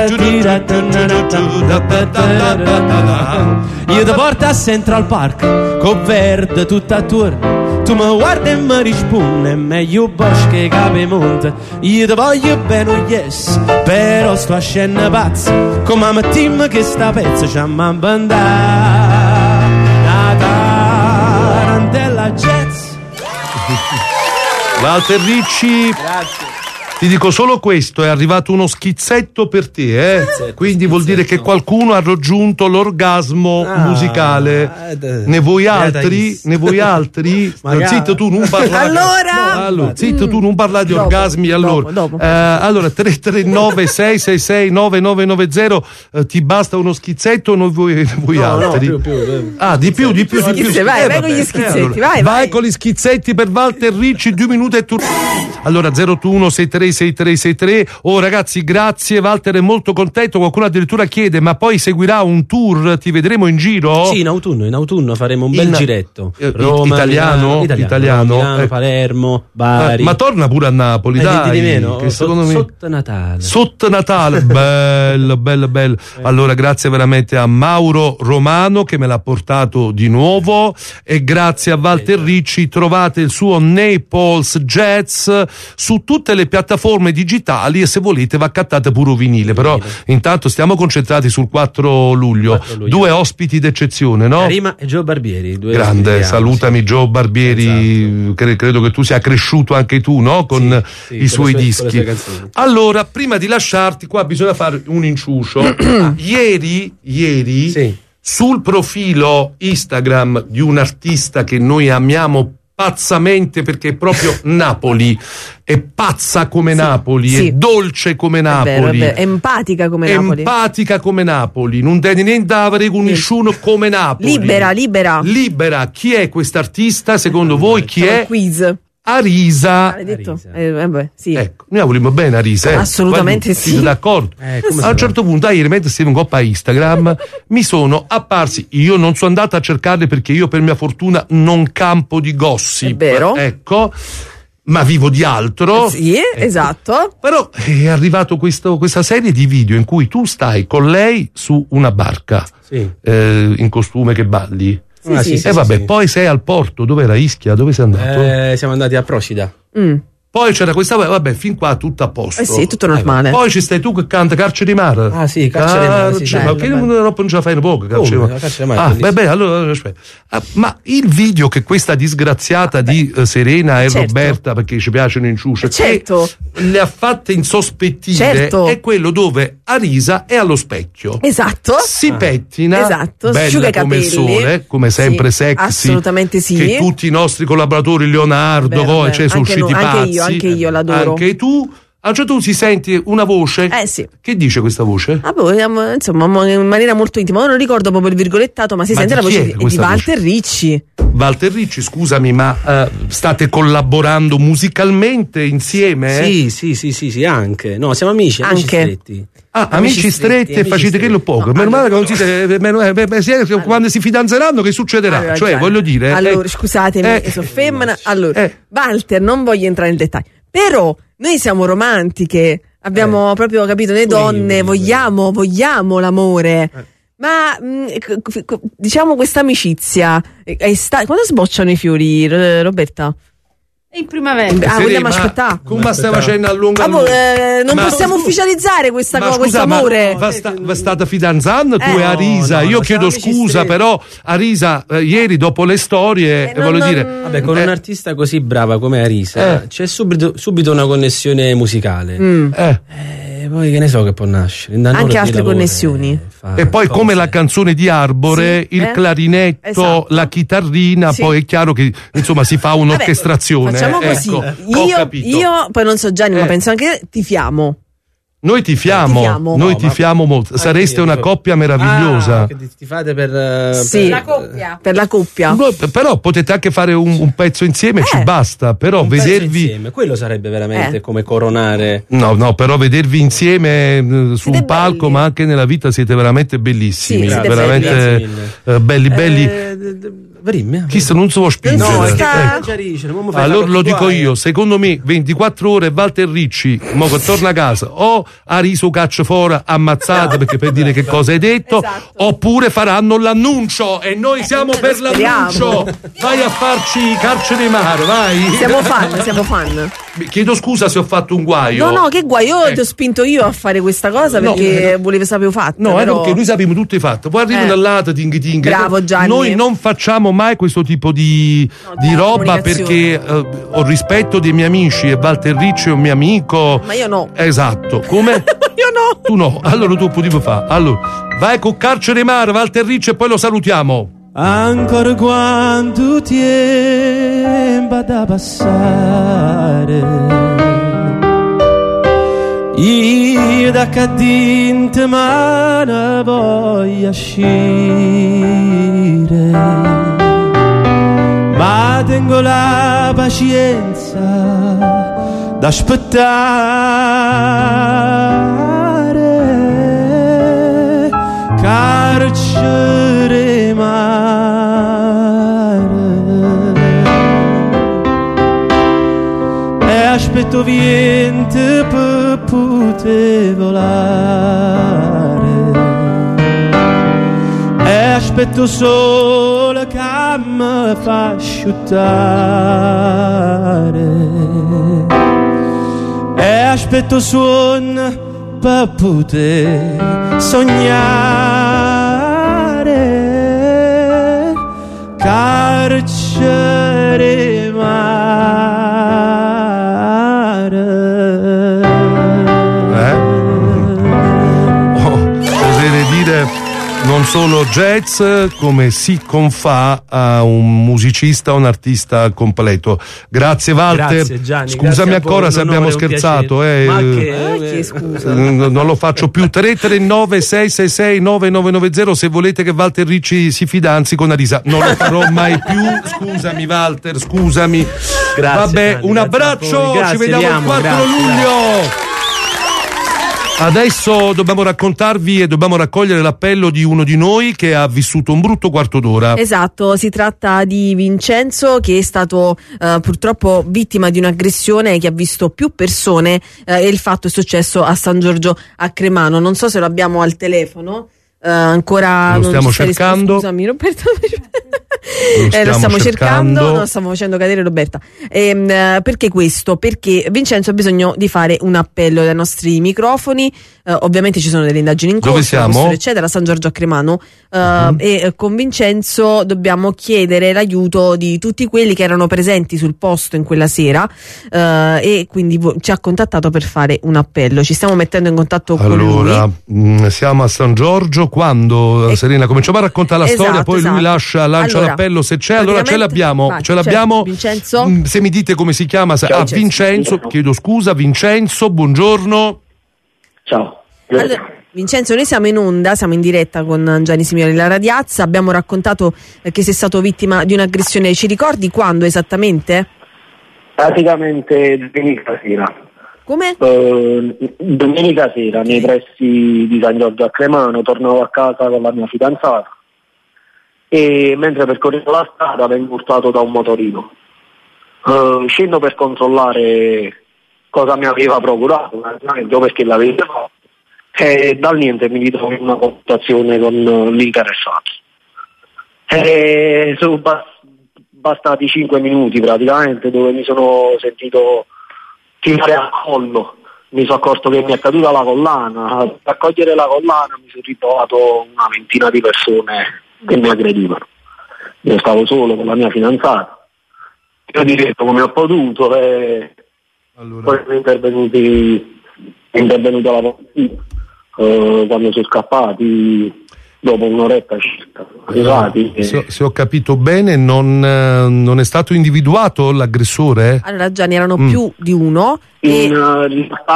Io ti porto a Central Park con verde tutta attorno. Tu mi guardi e mi rispondi, è meglio bosco che capimonte. Io ti voglio bene, oh yes, però sto a scena pazza, come a mattina che sta pezza c'è mambandà una tarantella jazz. Walter Ricci, grazie. Ti dico solo questo, è arrivato uno schizzetto per te, quindi vuol dire che qualcuno ha raggiunto l'orgasmo musicale. Ne vuoi altri? Ne vuoi altri? Zitto tu, non parlare. Allora, zitto tu, non parlare di orgasmi. Dopo. Allora 339 666 9990, ti basta uno schizzetto o non vuoi altri? No, più. Di più. Vai con gli schizzetti, vai con gli schizzetti per Walter Ricci, 2 minuti e tu. Allora 021 6363. Oh ragazzi, grazie, Walter è molto contento. Qualcuno addirittura chiede: ma poi seguirà un tour? Ti vedremo in giro? Sì, in autunno faremo un bel giretto. Roma, italiano, Milano, Palermo, Bari. Ma torna pure a Napoli, dai. Di meno, che secondo me sotto Natale. bello. Allora grazie veramente a Mauro Romano che me l'ha portato di nuovo, e grazie a Walter Ricci. Trovate il suo Naples Jazz su tutte le piattaforme digitali, e se volete va accattate pure vinile. Però intanto stiamo concentrati sul 4 luglio. 2 ospiti d'eccezione, no? Karima e Gio Barbieri, 2 grande, salutami Gio Barbieri. Esatto. Credo che tu sia cresciuto anche tu, no? Con i suoi dischi. Allora, prima di lasciarti, qua bisogna fare un inciucio. Ieri sul profilo Instagram di un artista che noi amiamo pazzamente, perché è proprio Napoli, è pazza come Napoli, è dolce come Napoli, è empatica come Napoli, non devi neanche avere con nessuno come Napoli, libera. Chi è quest'artista secondo voi? Chi è? Quiz. Arisa. Ecco, noi vogliamo bene Arisa. Assolutamente. Guarda, siete d'accordo? A un certo punto, ieri mentre stavo in coppa Instagram, mi sono apparsi. Io non sono andata a cercarle perché io, per mia fortuna, non campo di gossip. È vero. Ecco. Ma vivo di altro. Sì, esatto. Però è arrivato questa serie di video in cui tu stai con lei su una barca, in costume che balli. Poi sei al porto. Dove era? Ischia? Dove sei andato? Siamo andati a Procida. Poi c'era questa, fin qua tutto a posto. Tutto normale. Poi ci stai tu che canta Carcere di Mare. Carcere di Mare. Ma che non ce la fai poco? Carcere di Mare. Allora aspetta. Ma il video che questa disgraziata di Serena e Roberta, perché ci piacciono in ciuccia, che le ha fatte insospettire, è quello dove Arisa è allo specchio. Esatto. Si pettina. Esatto. Bella come il sole, come sempre sexy. Assolutamente sì. Che tutti i nostri collaboratori, Leonardo, poi sono usciti pazzi. Anche io l'adoro. Anche tu. A un certo punto si senti una voce. Che dice questa voce? Insomma, in maniera molto intima. Non ricordo proprio il virgolettato, ma si sente la voce di Walter Ricci. Walter Ricci, scusami, ma state collaborando musicalmente insieme? Sì, anche. No, siamo amici stretti. Amici stretti e facete quello poco. Meno male che non siete quando si fidanzeranno, che succederà? Voglio dire. Allora, scusatemi, sono femmina. Allora, Walter, non voglio entrare nel dettaglio. Però noi siamo romantiche, abbiamo proprio capito, le donne vogliamo l'amore. Ma diciamo questa amicizia quando sbocciano i fiori, Roberta? In primavera. Vogliamo aspettare. Come stai facendo a lungo? Non possiamo ufficializzare questo amore. Ma state fidanzando tu e Arisa? Io chiedo scusa, però Arisa ieri dopo le storie voglio dire. Vabbè, con un artista così brava come Arisa c'è subito una connessione musicale. Poi che ne so che può nascere. Anche altre connessioni. E poi come la canzone di Arbore, il clarinetto, esatto. la chitarrina, poi è chiaro che insomma si fa un'orchestrazione. Facciamo così. Ecco, io poi non so Gianni, ma penso anche tifiamo. Noi tifiamo, noi tifiamo molto. Sareste una coppia meravigliosa. Che ti fate per sì, la coppia. Per la coppia. No, però potete anche fare un pezzo insieme, ci basta. Però un vedervi insieme, quello sarebbe veramente come coronare. No, però vedervi insieme su un palco, ma anche nella vita siete veramente bellissimi. Sì, veramente belli. Chi non si può spingere? Allora lo dico io, secondo me 24 ore Walter Ricci mo che torna a casa o ha riso caccia fuori ammazzata perché per dire che cosa hai detto, oppure faranno l'annuncio e noi siamo per l'annuncio. Vai a farci carcere mare, vai. Siamo fan. Chiedo scusa se ho fatto un guaio. No, che guaio, ti ho spinto io a fare questa cosa perché volevo sapere fatto. No, però... perché noi sappiamo tutti i fatti. Poi arrivano all'ata ting. Bravo Gianni. Noi non facciamo mai questo tipo di roba perché ho rispetto dei miei amici e Walter Ricci è un mio amico. Ma io no. Esatto. Come? Io no. Tu no. Allora tu potevi fare. Allora, vai con carcere mare Walter Ricci e poi lo salutiamo. Ancora quanto tempo da passare, io da cadente ma ne voglio uscire, ma tengo la pazienza d'aspettare, carcere mare, e aspetto vento per poter volare, e aspetto sole che mi fa asciuttare, e aspetto suono per poter sognare, carcere Oserei dire non solo jazz, come si confà a un musicista, un artista completo. Grazie Walter. Grazie Gianni. Scusami grazie ancora se abbiamo scherzato. Ma che scusa. Non lo faccio più. 339 666 9990 se volete che Walter Ricci si fidanzi con Arisa. Non lo farò mai più. Scusami Walter, scusami. Grazie, vabbè, Gianni, un abbraccio, ci vediamo il 4 luglio. Adesso dobbiamo raccontarvi e dobbiamo raccogliere l'appello di uno di noi che ha vissuto un brutto quarto d'ora. Esatto, si tratta di Vincenzo che è stato purtroppo vittima di un'aggressione che ha visto più persone e il fatto è successo a San Giorgio a Cremano. Non so se lo abbiamo al telefono. Ancora lo non stiamo ci stai cercando. Scusami Roberta. Lo stiamo cercando, lo stiamo facendo cadere Roberta. Perché questo? Perché Vincenzo ha bisogno di fare un appello dai nostri microfoni. Ovviamente ci sono delle indagini in corso. Dove siamo? Eccetera, San Giorgio a Cremano. E con Vincenzo dobbiamo chiedere l'aiuto di tutti quelli che erano presenti sul posto in quella sera e quindi ci ha contattato per fare un appello. Ci stiamo mettendo in contatto con lui. Siamo a San Giorgio quando Serena cominciamo a raccontare la storia, poi lui lancia l'appello se c'è. Allora ce l'abbiamo, Vincenzo. Se mi dite come si chiama, Vincenzo, chiedo scusa, Vincenzo, buongiorno. Ciao. Allora, Vincenzo, noi siamo in onda, siamo in diretta con Gianni Simioni La Radiazza, abbiamo raccontato che sei stato vittima di un'aggressione, ci ricordi quando esattamente? Praticamente domenica sera. Come? Domenica sera nei pressi di San Giorgio a Cremano, tornavo a casa con la mia fidanzata e mentre percorrevo la strada vengo urtato da un motorino. Scendo per controllare cosa mi aveva procurato, perché l'avevo fatto, e dal niente mi ritrovo in una consultazione con l'interessato. Sono bastati 5 minuti praticamente dove mi sono sentito tirare al collo, mi sono accorto che mi è caduta la collana, per raccogliere la collana mi sono ritrovato una ventina di persone che mi aggredivano. Io stavo solo con la mia fidanzata, io ho detto come ho potuto e poi sono intervenuti è intervenuta la polizia quando sono scappati. Dopo un'oretta circa arrivati. Se ho capito bene, non è stato individuato l'aggressore? Allora Gianni, erano più di uno. La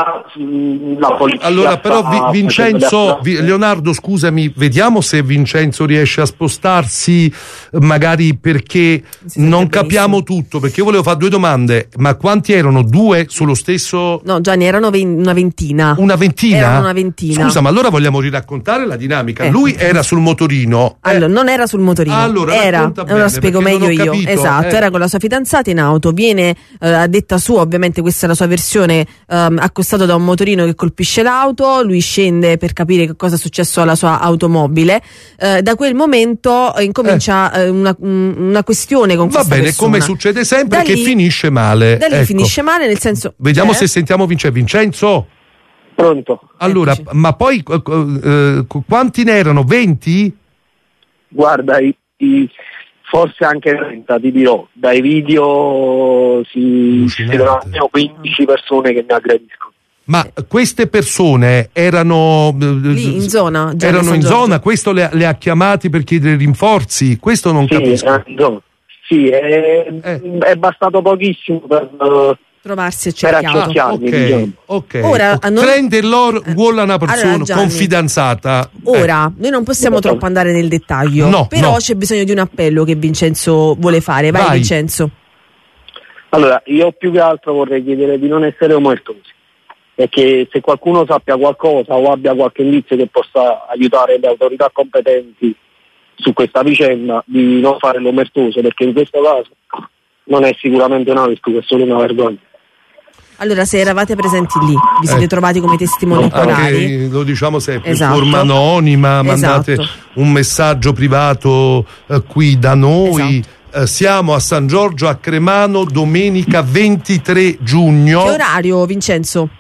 polizia allora però Vincenzo, Leonardo scusami, vediamo se Vincenzo riesce a spostarsi, magari, perché non capiamo tutto, perché io volevo fare due domande. Ma quanti erano? Due sullo stesso? No Gianni, erano una ventina. Una ventina? Erano una ventina. Scusa, ma allora vogliamo riraccontare la dinamica. Lui era sul motorino. Allora, non era sul motorino, allora, ora spiego meglio io. Capito, esatto, era con la sua fidanzata in auto, viene a detta sua, ovviamente questa è la sua versione, accostato da un motorino che colpisce l'auto, lui scende per capire che cosa è successo alla sua automobile, da quel momento incomincia una questione con questa persona. Va bene, come succede sempre, che finisce male. Da lì finisce male, nel senso... Vediamo se sentiamo Vincenzo. Pronto. Allora, eccoci. Ma poi quanti ne erano? 20? Guarda, forse anche 30, ti dirò. Dai video si vedono almeno 15 persone che mi aggrediscono. Ma queste persone erano lì in zona? Erano in zona? Questo le ha chiamati per chiedere rinforzi? Questo non capisco. Sì, è bastato pochissimo per... trovarsi accerchiato. Ok. Ora, prende l'oro, vuole una persona con fidanzata. Ora, noi non possiamo troppo andare nel dettaglio, però c'è bisogno di un appello che Vincenzo vuole fare. Vai. Vincenzo. Allora, io più che altro vorrei chiedere di non essere omertosi, perché se qualcuno sappia qualcosa o abbia qualche indizio che possa aiutare le autorità competenti su questa vicenda, di non fare l'omertoso, perché in questo caso non è sicuramente una virtù, è solo una vergogna. Allora, se eravate presenti lì, vi siete trovati come testimoni oculari? Lo diciamo sempre, in forma anonima, mandate un messaggio privato qui da noi. Siamo a San Giorgio a Cremano, domenica 23 giugno. Che orario, Vincenzo?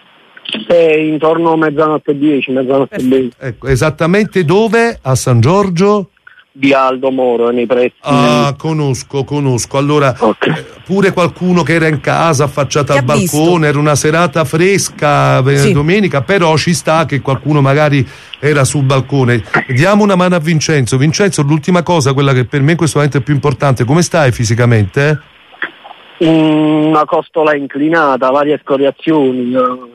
Intorno a mezzanotte 10, mezzanotte 20. Ecco, esattamente dove? A San Giorgio? Via Aldo Moro, nei pressi. Ah, conosco. Allora, pure qualcuno che era in casa affacciata al balcone, era una serata fresca, domenica, però ci sta che qualcuno magari era sul balcone. Diamo una mano a Vincenzo. Vincenzo, l'ultima cosa, quella che per me in questo momento è più importante, come stai fisicamente? Una costola inclinata, varie scoriazioni.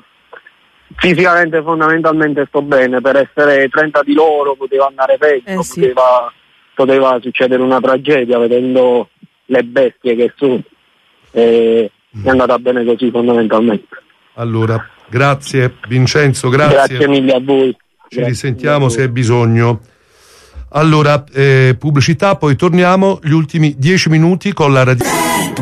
Fisicamente fondamentalmente sto bene, per essere 30 di loro poteva andare peggio, poteva succedere una tragedia vedendo le bestie che sono. È andata bene così fondamentalmente. Allora, grazie Vincenzo, grazie mille a voi. Ci risentiamo se hai bisogno. Allora, pubblicità, poi torniamo, gli ultimi 10 minuti con la radio.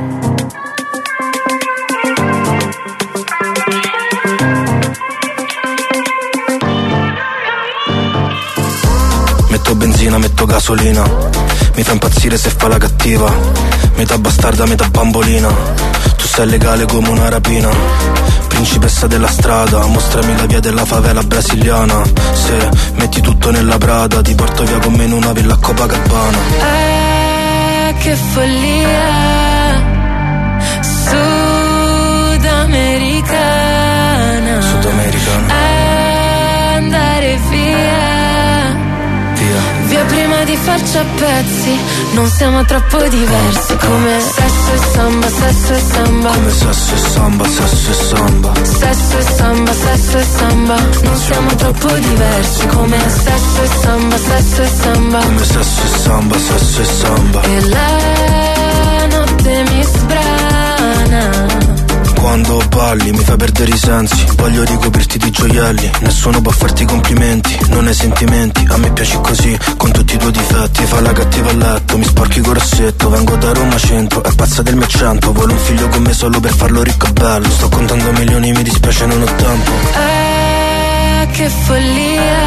Metto benzina, metto gasolina, mi fa impazzire se fa la cattiva, metà bastarda, metà bambolina, tu sei legale come una rapina, principessa della strada, mostrami la via della favela brasiliana, se metti tutto nella Prada, ti porto via con me in una villa a Copacabana. Che follia, sudamericana, andare via prima di farci a pezzi, non siamo troppo diversi, come sesso e samba, sesso e samba, come sesso e samba, sesso e samba, sesso e samba, sesso e samba, non siamo troppo diversi, come sesso e samba, sesso e samba, come sesso e samba, sesso e samba, e la notte mi sbrana. Quando balli mi fai perdere i sensi, voglio ricoprirti di gioielli, nessuno può farti complimenti, non hai sentimenti, a me piaci così, con tutti i tuoi difetti, fai la cattiva a letto, mi sporchi col rossetto, vengo da Roma centro, è pazza del mio accento, vuole un figlio con me solo per farlo ricco e bello, sto contando milioni, mi dispiace non ho tempo. Che follia,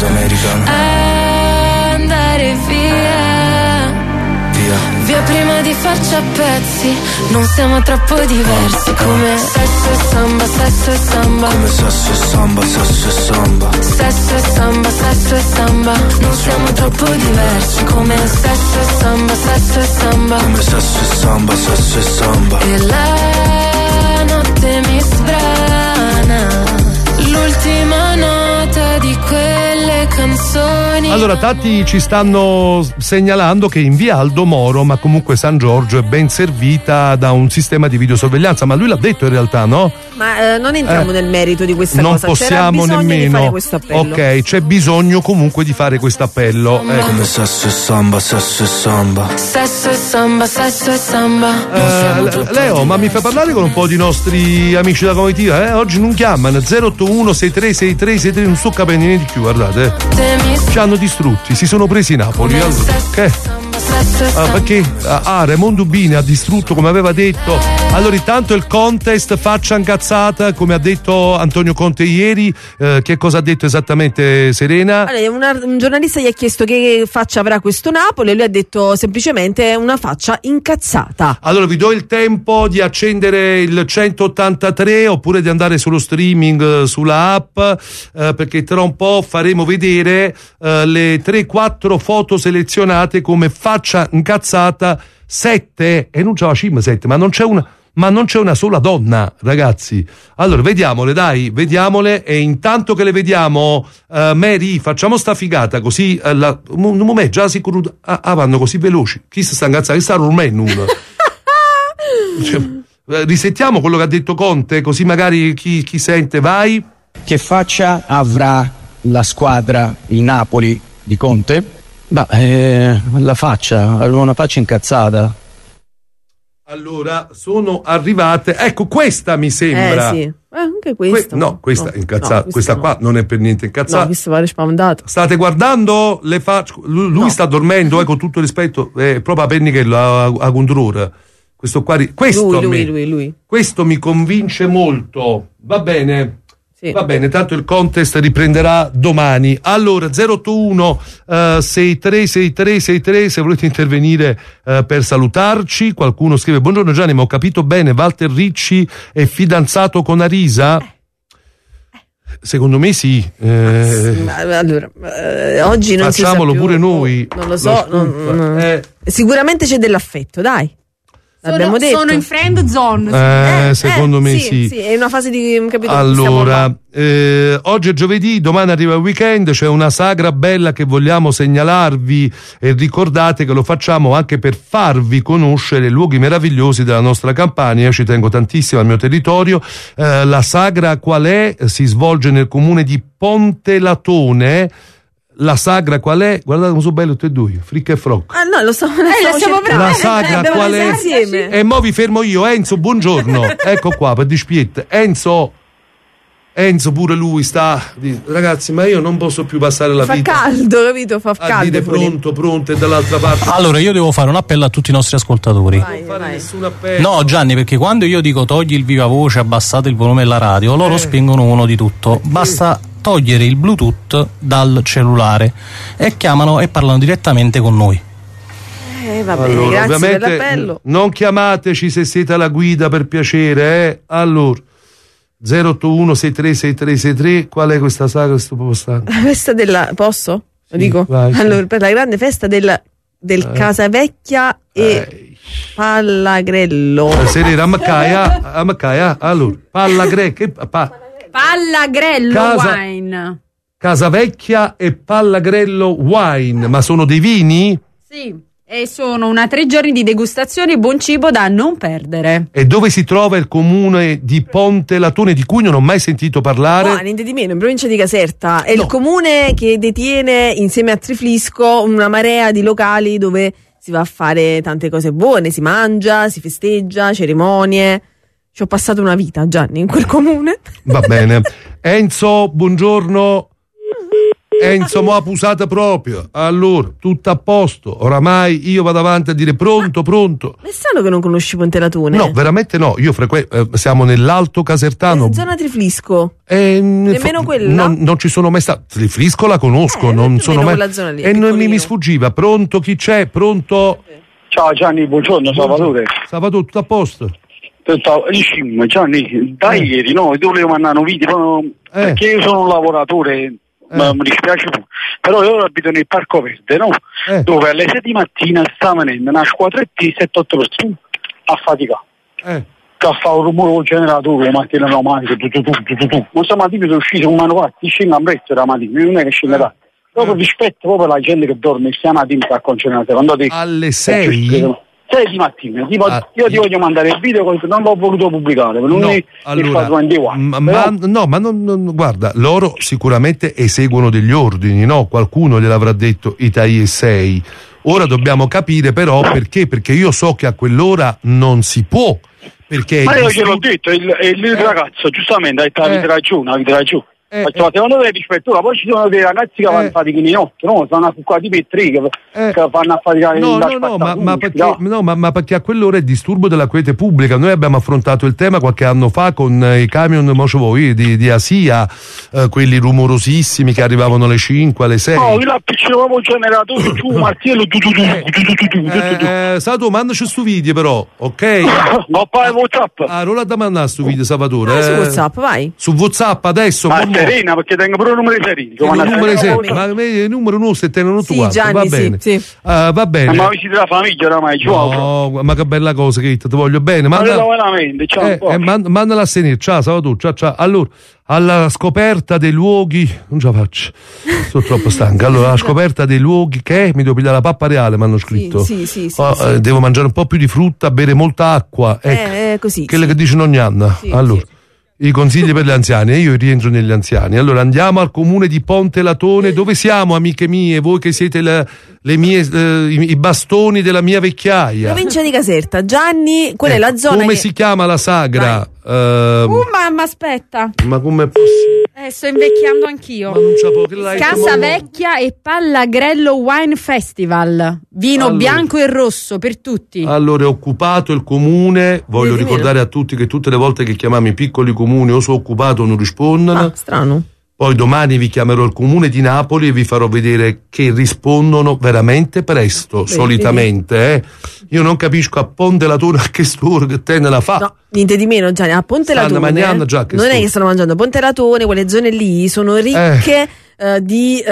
sudamericana, andare via prima di farci a pezzi, non siamo troppo diversi. Come sesso e samba, sesso e samba. Come sesso e samba, sesso e samba. Sesso e samba, sesso e samba. Non siamo troppo diversi. Come sesso e samba, sesso e samba. Come sesso e samba, sesso e samba. E la notte mi sbrana, l'ultima nota di quelle canzoni. Allora, tanti ci stanno segnalando che in via Aldo Moro, ma comunque San Giorgio, è ben servita da un sistema di videosorveglianza, ma lui l'ha detto in realtà, no? Ma non entriamo nel merito di questa non cosa. possiamo C'era bisogno nemmeno di fare questo appello. Ok, c'è bisogno comunque di fare questo appello. Come sesso e samba, sesso e samba. Sesso e samba, sesso e samba. Leo, ma mi fai parlare con un po' di nostri amici della comitiva? Oggi non chiamano 081 636363, non sto capendo niente di più, guardate. Ci hanno distrutti, si sono presi Napoli. Allora, che? Perché Raimondo Bini ha distrutto come aveva detto. Allora, intanto il contest faccia incazzata, come ha detto Antonio Conte ieri. Che cosa ha detto esattamente Serena? Allora, un giornalista gli ha chiesto che faccia avrà questo Napoli e lui ha detto semplicemente una faccia incazzata. Allora vi do il tempo di accendere il 183 oppure di andare sullo streaming, sulla app, perché tra un po' faremo vedere le 3-4 foto selezionate come faccia incazzata 7, e non c'è la cima 7, ma non c'è una sola donna, ragazzi. Allora vediamole, dai, vediamole, e intanto che le vediamo, Mary, facciamo sta figata così un momento già sicuro vanno così veloci. Chi si sta incazzando? Chi sta rumendo uno? Risettiamo quello che ha detto Conte, così magari chi sente, vai. Che faccia avrà la squadra, il Napoli di Conte? La faccia, una faccia incazzata. Allora, sono arrivate, ecco, questa mi sembra. Sì. Anche questa. Questa incazzata, questa qua non è per niente incazzata. No, questa pare spaventata. State guardando le facce, lui sta dormendo, con tutto rispetto, proprio a Pennichello, a Condrora. Questo qua, lui. Questo mi convince molto. Va bene. Sì. Va bene, tanto il contest riprenderà domani. Allora 081 636363, se volete intervenire per salutarci. Qualcuno scrive: buongiorno Gianni, ma ho capito bene, Walter Ricci è fidanzato con Arisa? Secondo me sì. Allora, oggi non facciamolo si sa più, pure noi. Non lo so. Sicuramente c'è dell'affetto, dai. L'abbiamo detto. Sono in friend zone. Secondo me sì. È una fase di capito. Allora, oggi è giovedì, domani arriva il weekend, c'è una sagra bella che vogliamo segnalarvi, e ricordate che lo facciamo anche per farvi conoscere luoghi meravigliosi della nostra Campania. Io ci tengo tantissimo al mio territorio. La sagra qual è? Si svolge nel comune di Pontelatone. La sagra qual è? Guardate come sono belli tutti e due, Fricca e Frocco. No, lo stiamo La sagra qual è? Insieme. E mo vi fermo io, Enzo, buongiorno. Ecco qua per dispiette. Enzo pure lui sta. Ragazzi, ma io non posso più passare la vita. Fa caldo, capito? Fa caldo. Pronto, e dall'altra parte. Allora, io devo fare un appello a tutti i nostri ascoltatori. Non fare nessun appello. No, Gianni, perché quando io dico togli il viva voce, abbassate il volume della radio, loro spengono uno di tutto. Basta togliere il Bluetooth dal cellulare e chiamano e parlano direttamente con noi. Va bene, allora, grazie per l'appello. Non chiamateci se siete alla guida, per piacere, Allora 081 636363, qual è questa sagra? La festa della. Posso? Lo dico? Vai, allora, per la grande festa del Casavecchia e Pallagrello. Serena, a Maccaia. Allora, Pallagrello Wine. Casavecchia e Pallagrello Wine, ma sono dei vini? Sì. E sono una 3 giorni di degustazione e buon cibo da non perdere. E dove si trova il comune di Pontelatone, di cui non ho mai sentito parlare? No, niente di meno, in provincia di Caserta. È il comune che detiene, insieme a Triflisco, una marea di locali dove si va a fare tante cose buone, si mangia, si festeggia, cerimonie. Ci ho passato una vita, Gianni, in quel comune. Va bene. Enzo, buongiorno. Enzo, mo' appusata proprio. Allora, tutto a posto. Oramai io vado avanti a dire pronto. Ma è strano che non conosci Pontelatone? No, veramente no. Io siamo nell'Alto Casertano. Zona Triflisco. Nemmeno quella? Non ci sono mai stato. Triflisco la conosco, non sono mai. Quella zona lì, e non mi sfuggiva. Pronto, chi c'è? Pronto? Ciao Gianni, buongiorno, Salvatore. Salvatore, tutto a posto? Gianni, da ieri no, ti volevo mandare un video perché io sono un lavoratore, ma mi dispiace, però io abito nel Parco Verde, no? Dove alle 6 di mattina sta venendo una squadretta di 7-8 persone a faticare. Che fa un rumore col generatore la mattina romantica, ma stamattina sono uscito con mano fatta, scendo a prezzo la mattina, non è che scende tanto. Proprio rispetto proprio la gente che dorme stamattina sta con generatore. Alle 6? 6 di mattina, io ti voglio mandare il video, non l'ho voluto pubblicare, guarda, loro sicuramente eseguono degli ordini, no? Qualcuno gliel'avrà detto Italia 6. Ora dobbiamo capire però perché io so che a quell'ora non si può, perché ma io gliel'ho detto, il ragazzo giustamente ha detto avete ragione. Secondo me rispetto, poi ci sono dei ragazzi che vanno a faticare di notte, no? Sono affocati per tre che vanno a faticare ma perché a quell'ora è disturbo della quiete pubblica. Noi abbiamo affrontato il tema qualche anno fa con i camion di Asia, quelli rumorosissimi che arrivavano alle 5, alle 6. No, io l'appicciavo il generatore giù, martello, Salvatore, mandaci sto video però, ok? No, poi WhatsApp. Allora da mandare sto video, Salvatore. Su WhatsApp, vai. Su WhatsApp adesso. Serena, perché tengo pure il numero di Serena. Ma il numero nostro è tenuto sì, Gianni, va bene. Sì. Va bene. Ma visiti la famiglia oramai, no, ma che bella cosa che ti voglio bene. Mandala a senire. Ciao Salvatore, ciao. Allora, alla scoperta dei luoghi, non ce la faccio, sono troppo stanco. Allora, alla scoperta dei luoghi che mi devo pigliare la pappa reale, mi hanno scritto. Sì. Devo mangiare un po' più di frutta, bere molta acqua. Così. Quelle che dice nonna Anna. Allora. I consigli per gli anziani, e io rientro negli anziani. Allora andiamo al comune di Ponte Latone. Dove siamo, amiche mie? Voi che siete le mie, i bastoni della mia vecchiaia. Provincia di Caserta. Gianni, quella è la zona. Come si chiama la sagra? Mamma, aspetta. Ma com'è possibile? Sto invecchiando anch'io. Ma non c'è Casa Vecchia e Pallagrello Wine Festival. Vino bianco e rosso per tutti. Allora è occupato il comune. Voglio ricordare a tutti che tutte le volte che chiamiamo i piccoli comuni o sono occupato o non rispondono. Strano. Poi domani vi chiamerò il comune di Napoli e vi farò vedere che rispondono veramente presto, solitamente. Io non capisco a Ponte Latone a che stura che te ne la fa. No, niente di meno, Gianni. A Ponte Latone non è che stanno mangiando. Ponte Latone, quelle zone lì sono ricche di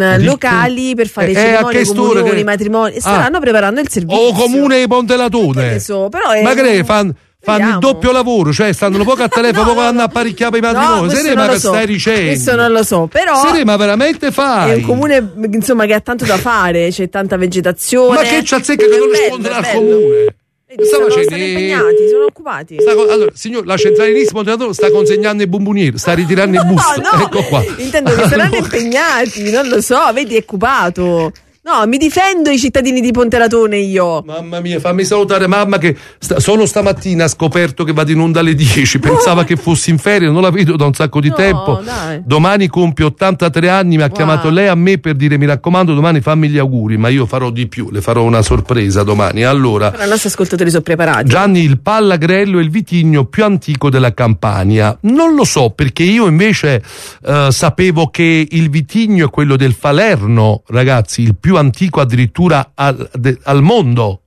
locali per fare cerimonie, comunioni, matrimoni. Staranno preparando il servizio. O comune di Ponte Latone. Ma che fanno il doppio lavoro, cioè stanno poco a telefono, poco vanno a apparecchiare per i matrimoni. Serema che stai dicendo? Questo non lo so, però Serema veramente fai? È un comune insomma che ha tanto da fare, c'è tanta vegetazione. Ma che c'ha zecca che non risponde al comune? Sono impegnati, sono occupati. Allora, signor, la centralinissima sta consegnando i bombonieri, sta ritirando i busti. Ecco qua. Intendo che saranno impegnati, non lo so, vedi, è occupato. No, mi difendo i cittadini di Ponte Latone io. Mamma mia, fammi salutare mamma che solo stamattina ha scoperto che vado in onda alle 10. Pensava che fossi in ferie, non la vedo da un sacco di tempo. Dai. Domani compie 83 anni, mi ha chiamato lei a me per dire mi raccomando domani fammi gli auguri, ma io farò di più, le farò una sorpresa domani. Allora, però i nostri ascoltatori sono preparati. Gianni, il Pallagrello è il vitigno più antico della Campania. Non lo so, perché io invece sapevo che il vitigno è quello del Falerno, ragazzi, il più antico addirittura al mondo.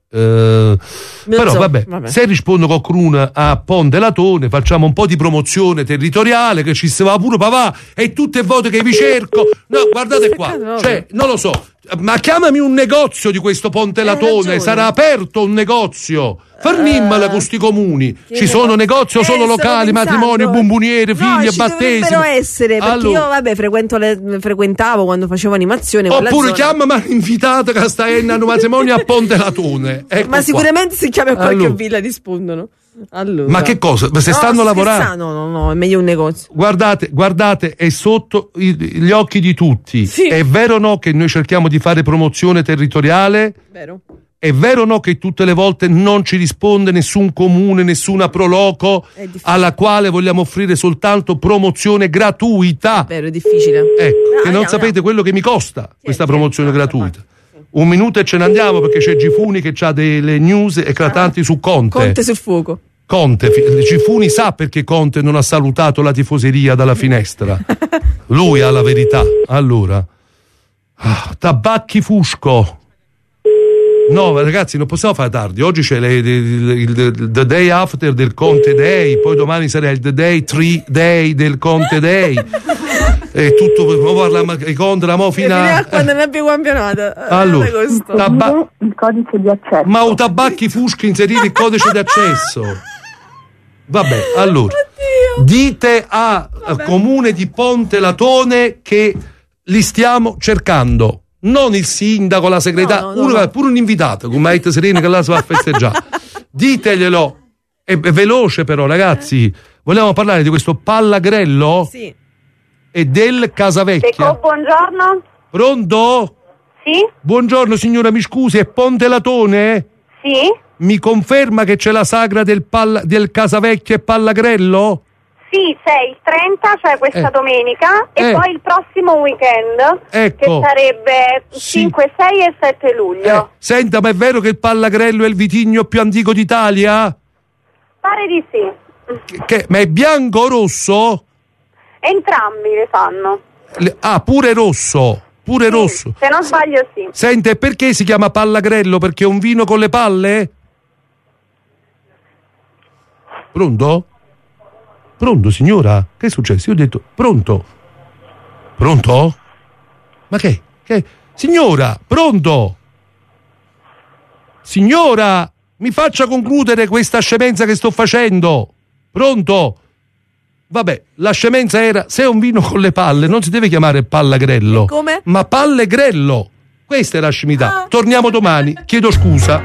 Però vabbè, se rispondo con Crun a Ponte Latone facciamo un po' di promozione territoriale che ci si va pure papà e tutte le volte che vi cerco, no, guardate qua, cioè non lo so, ma chiamami un negozio di questo Ponte Latone, sarà aperto un negozio, fermimmela con sti comuni, ci sono negozi o solo locali, matrimoni, bomboniere, figli e battesimi. Dovrebbero essere, perché io frequentavo quando facevo animazione. Oppure chiamami invitata che sta in un matrimonio a Ponte Latone. Ecco ma sicuramente si chiama qualche villa rispondono. Allora. Ma che cosa? Se stanno lavorando? No, è meglio un negozio. Guardate, è sotto gli occhi di tutti. Sì. È vero o no che noi cerchiamo di fare promozione territoriale? Vero. È vero o no che tutte le volte non ci risponde nessun comune, nessuna proloco alla quale vogliamo offrire soltanto promozione gratuita? È vero, è difficile. Ecco, che non sapete quello che mi costa questa promozione gratuita. Un minuto e ce ne andiamo perché c'è Gifuni che ha delle news eclatanti su Conte. Conte sul fuoco. Conte, Gifuni sa perché Conte non ha salutato la tifoseria dalla finestra. Lui ha la verità. Allora, Tabacchi Fusco. No, ragazzi, non possiamo fare tardi. Oggi c'è the day after del Conte Day, poi domani sarà il the day 3 day del Conte Day. E tutto parliamo fino a quando non è più campionato. Allora, il codice di accesso. Ma o tabacchi fuschi inserire il codice di accesso. Vabbè, allora. Oddio. Dite al comune di Ponte Latone che li stiamo cercando. Non il sindaco, la segretaria, pure un invitato con Maite Serena che là si va a festeggiare. Diteglielo, è veloce però, ragazzi. Vogliamo parlare di questo Pallagrello? Sì. E del Casavecchia. Buongiorno. Pronto? Sì. Buongiorno signora, mi scusi, è Ponte Latone? Sì. Mi conferma che c'è la sagra del Casavecchia e Pallagrello? Sì, 6-30, cioè questa domenica, e poi il prossimo weekend, che sarebbe 5, 6 e 7 luglio. Senta, ma è vero che il Pallagrello è il vitigno più antico d'Italia? Pare di sì. Ma è bianco o rosso? Entrambi le fanno. Pure rosso? Pure rosso? Se non sbaglio sì. Senta, e perché si chiama Pallagrello? Perché è un vino con le palle? Pronto? Pronto, signora? Che è successo? Io ho detto, pronto? Pronto? Ma che? Signora, pronto? Signora, mi faccia concludere questa scemenza che sto facendo. Pronto? Vabbè, la scemenza era, se è un vino con le palle, non si deve chiamare Pallagrello. Come? Ma Pallegrello. Questa è la scimità. Torniamo domani, chiedo scusa.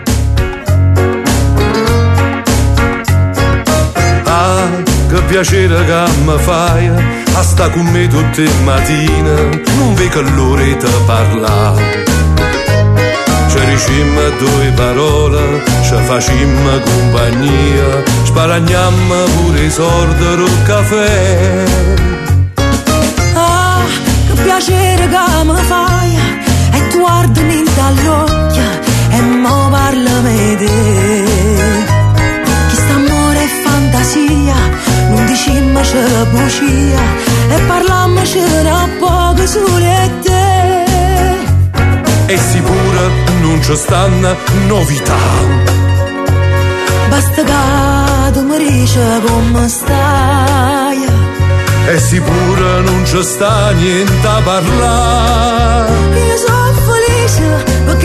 Che piacere che mi fai a sta con me tutte le mattine, non vedo l'ora di parlare. Ci dicemmo due parole, ci facemmo compagnia, sparagniamo pure i soldi del caffè. Che piacere che mi fai, e tu guardami dagli occhi e mo parlami di te. Quest'amore è fantasia, non diciamo c'è bugia e parlammoci da poco sole te. E sicuro non ci stanno novità. Basta che tu mi dici come stai. E sicuro non ci sta niente a parlare. Io sono felice perché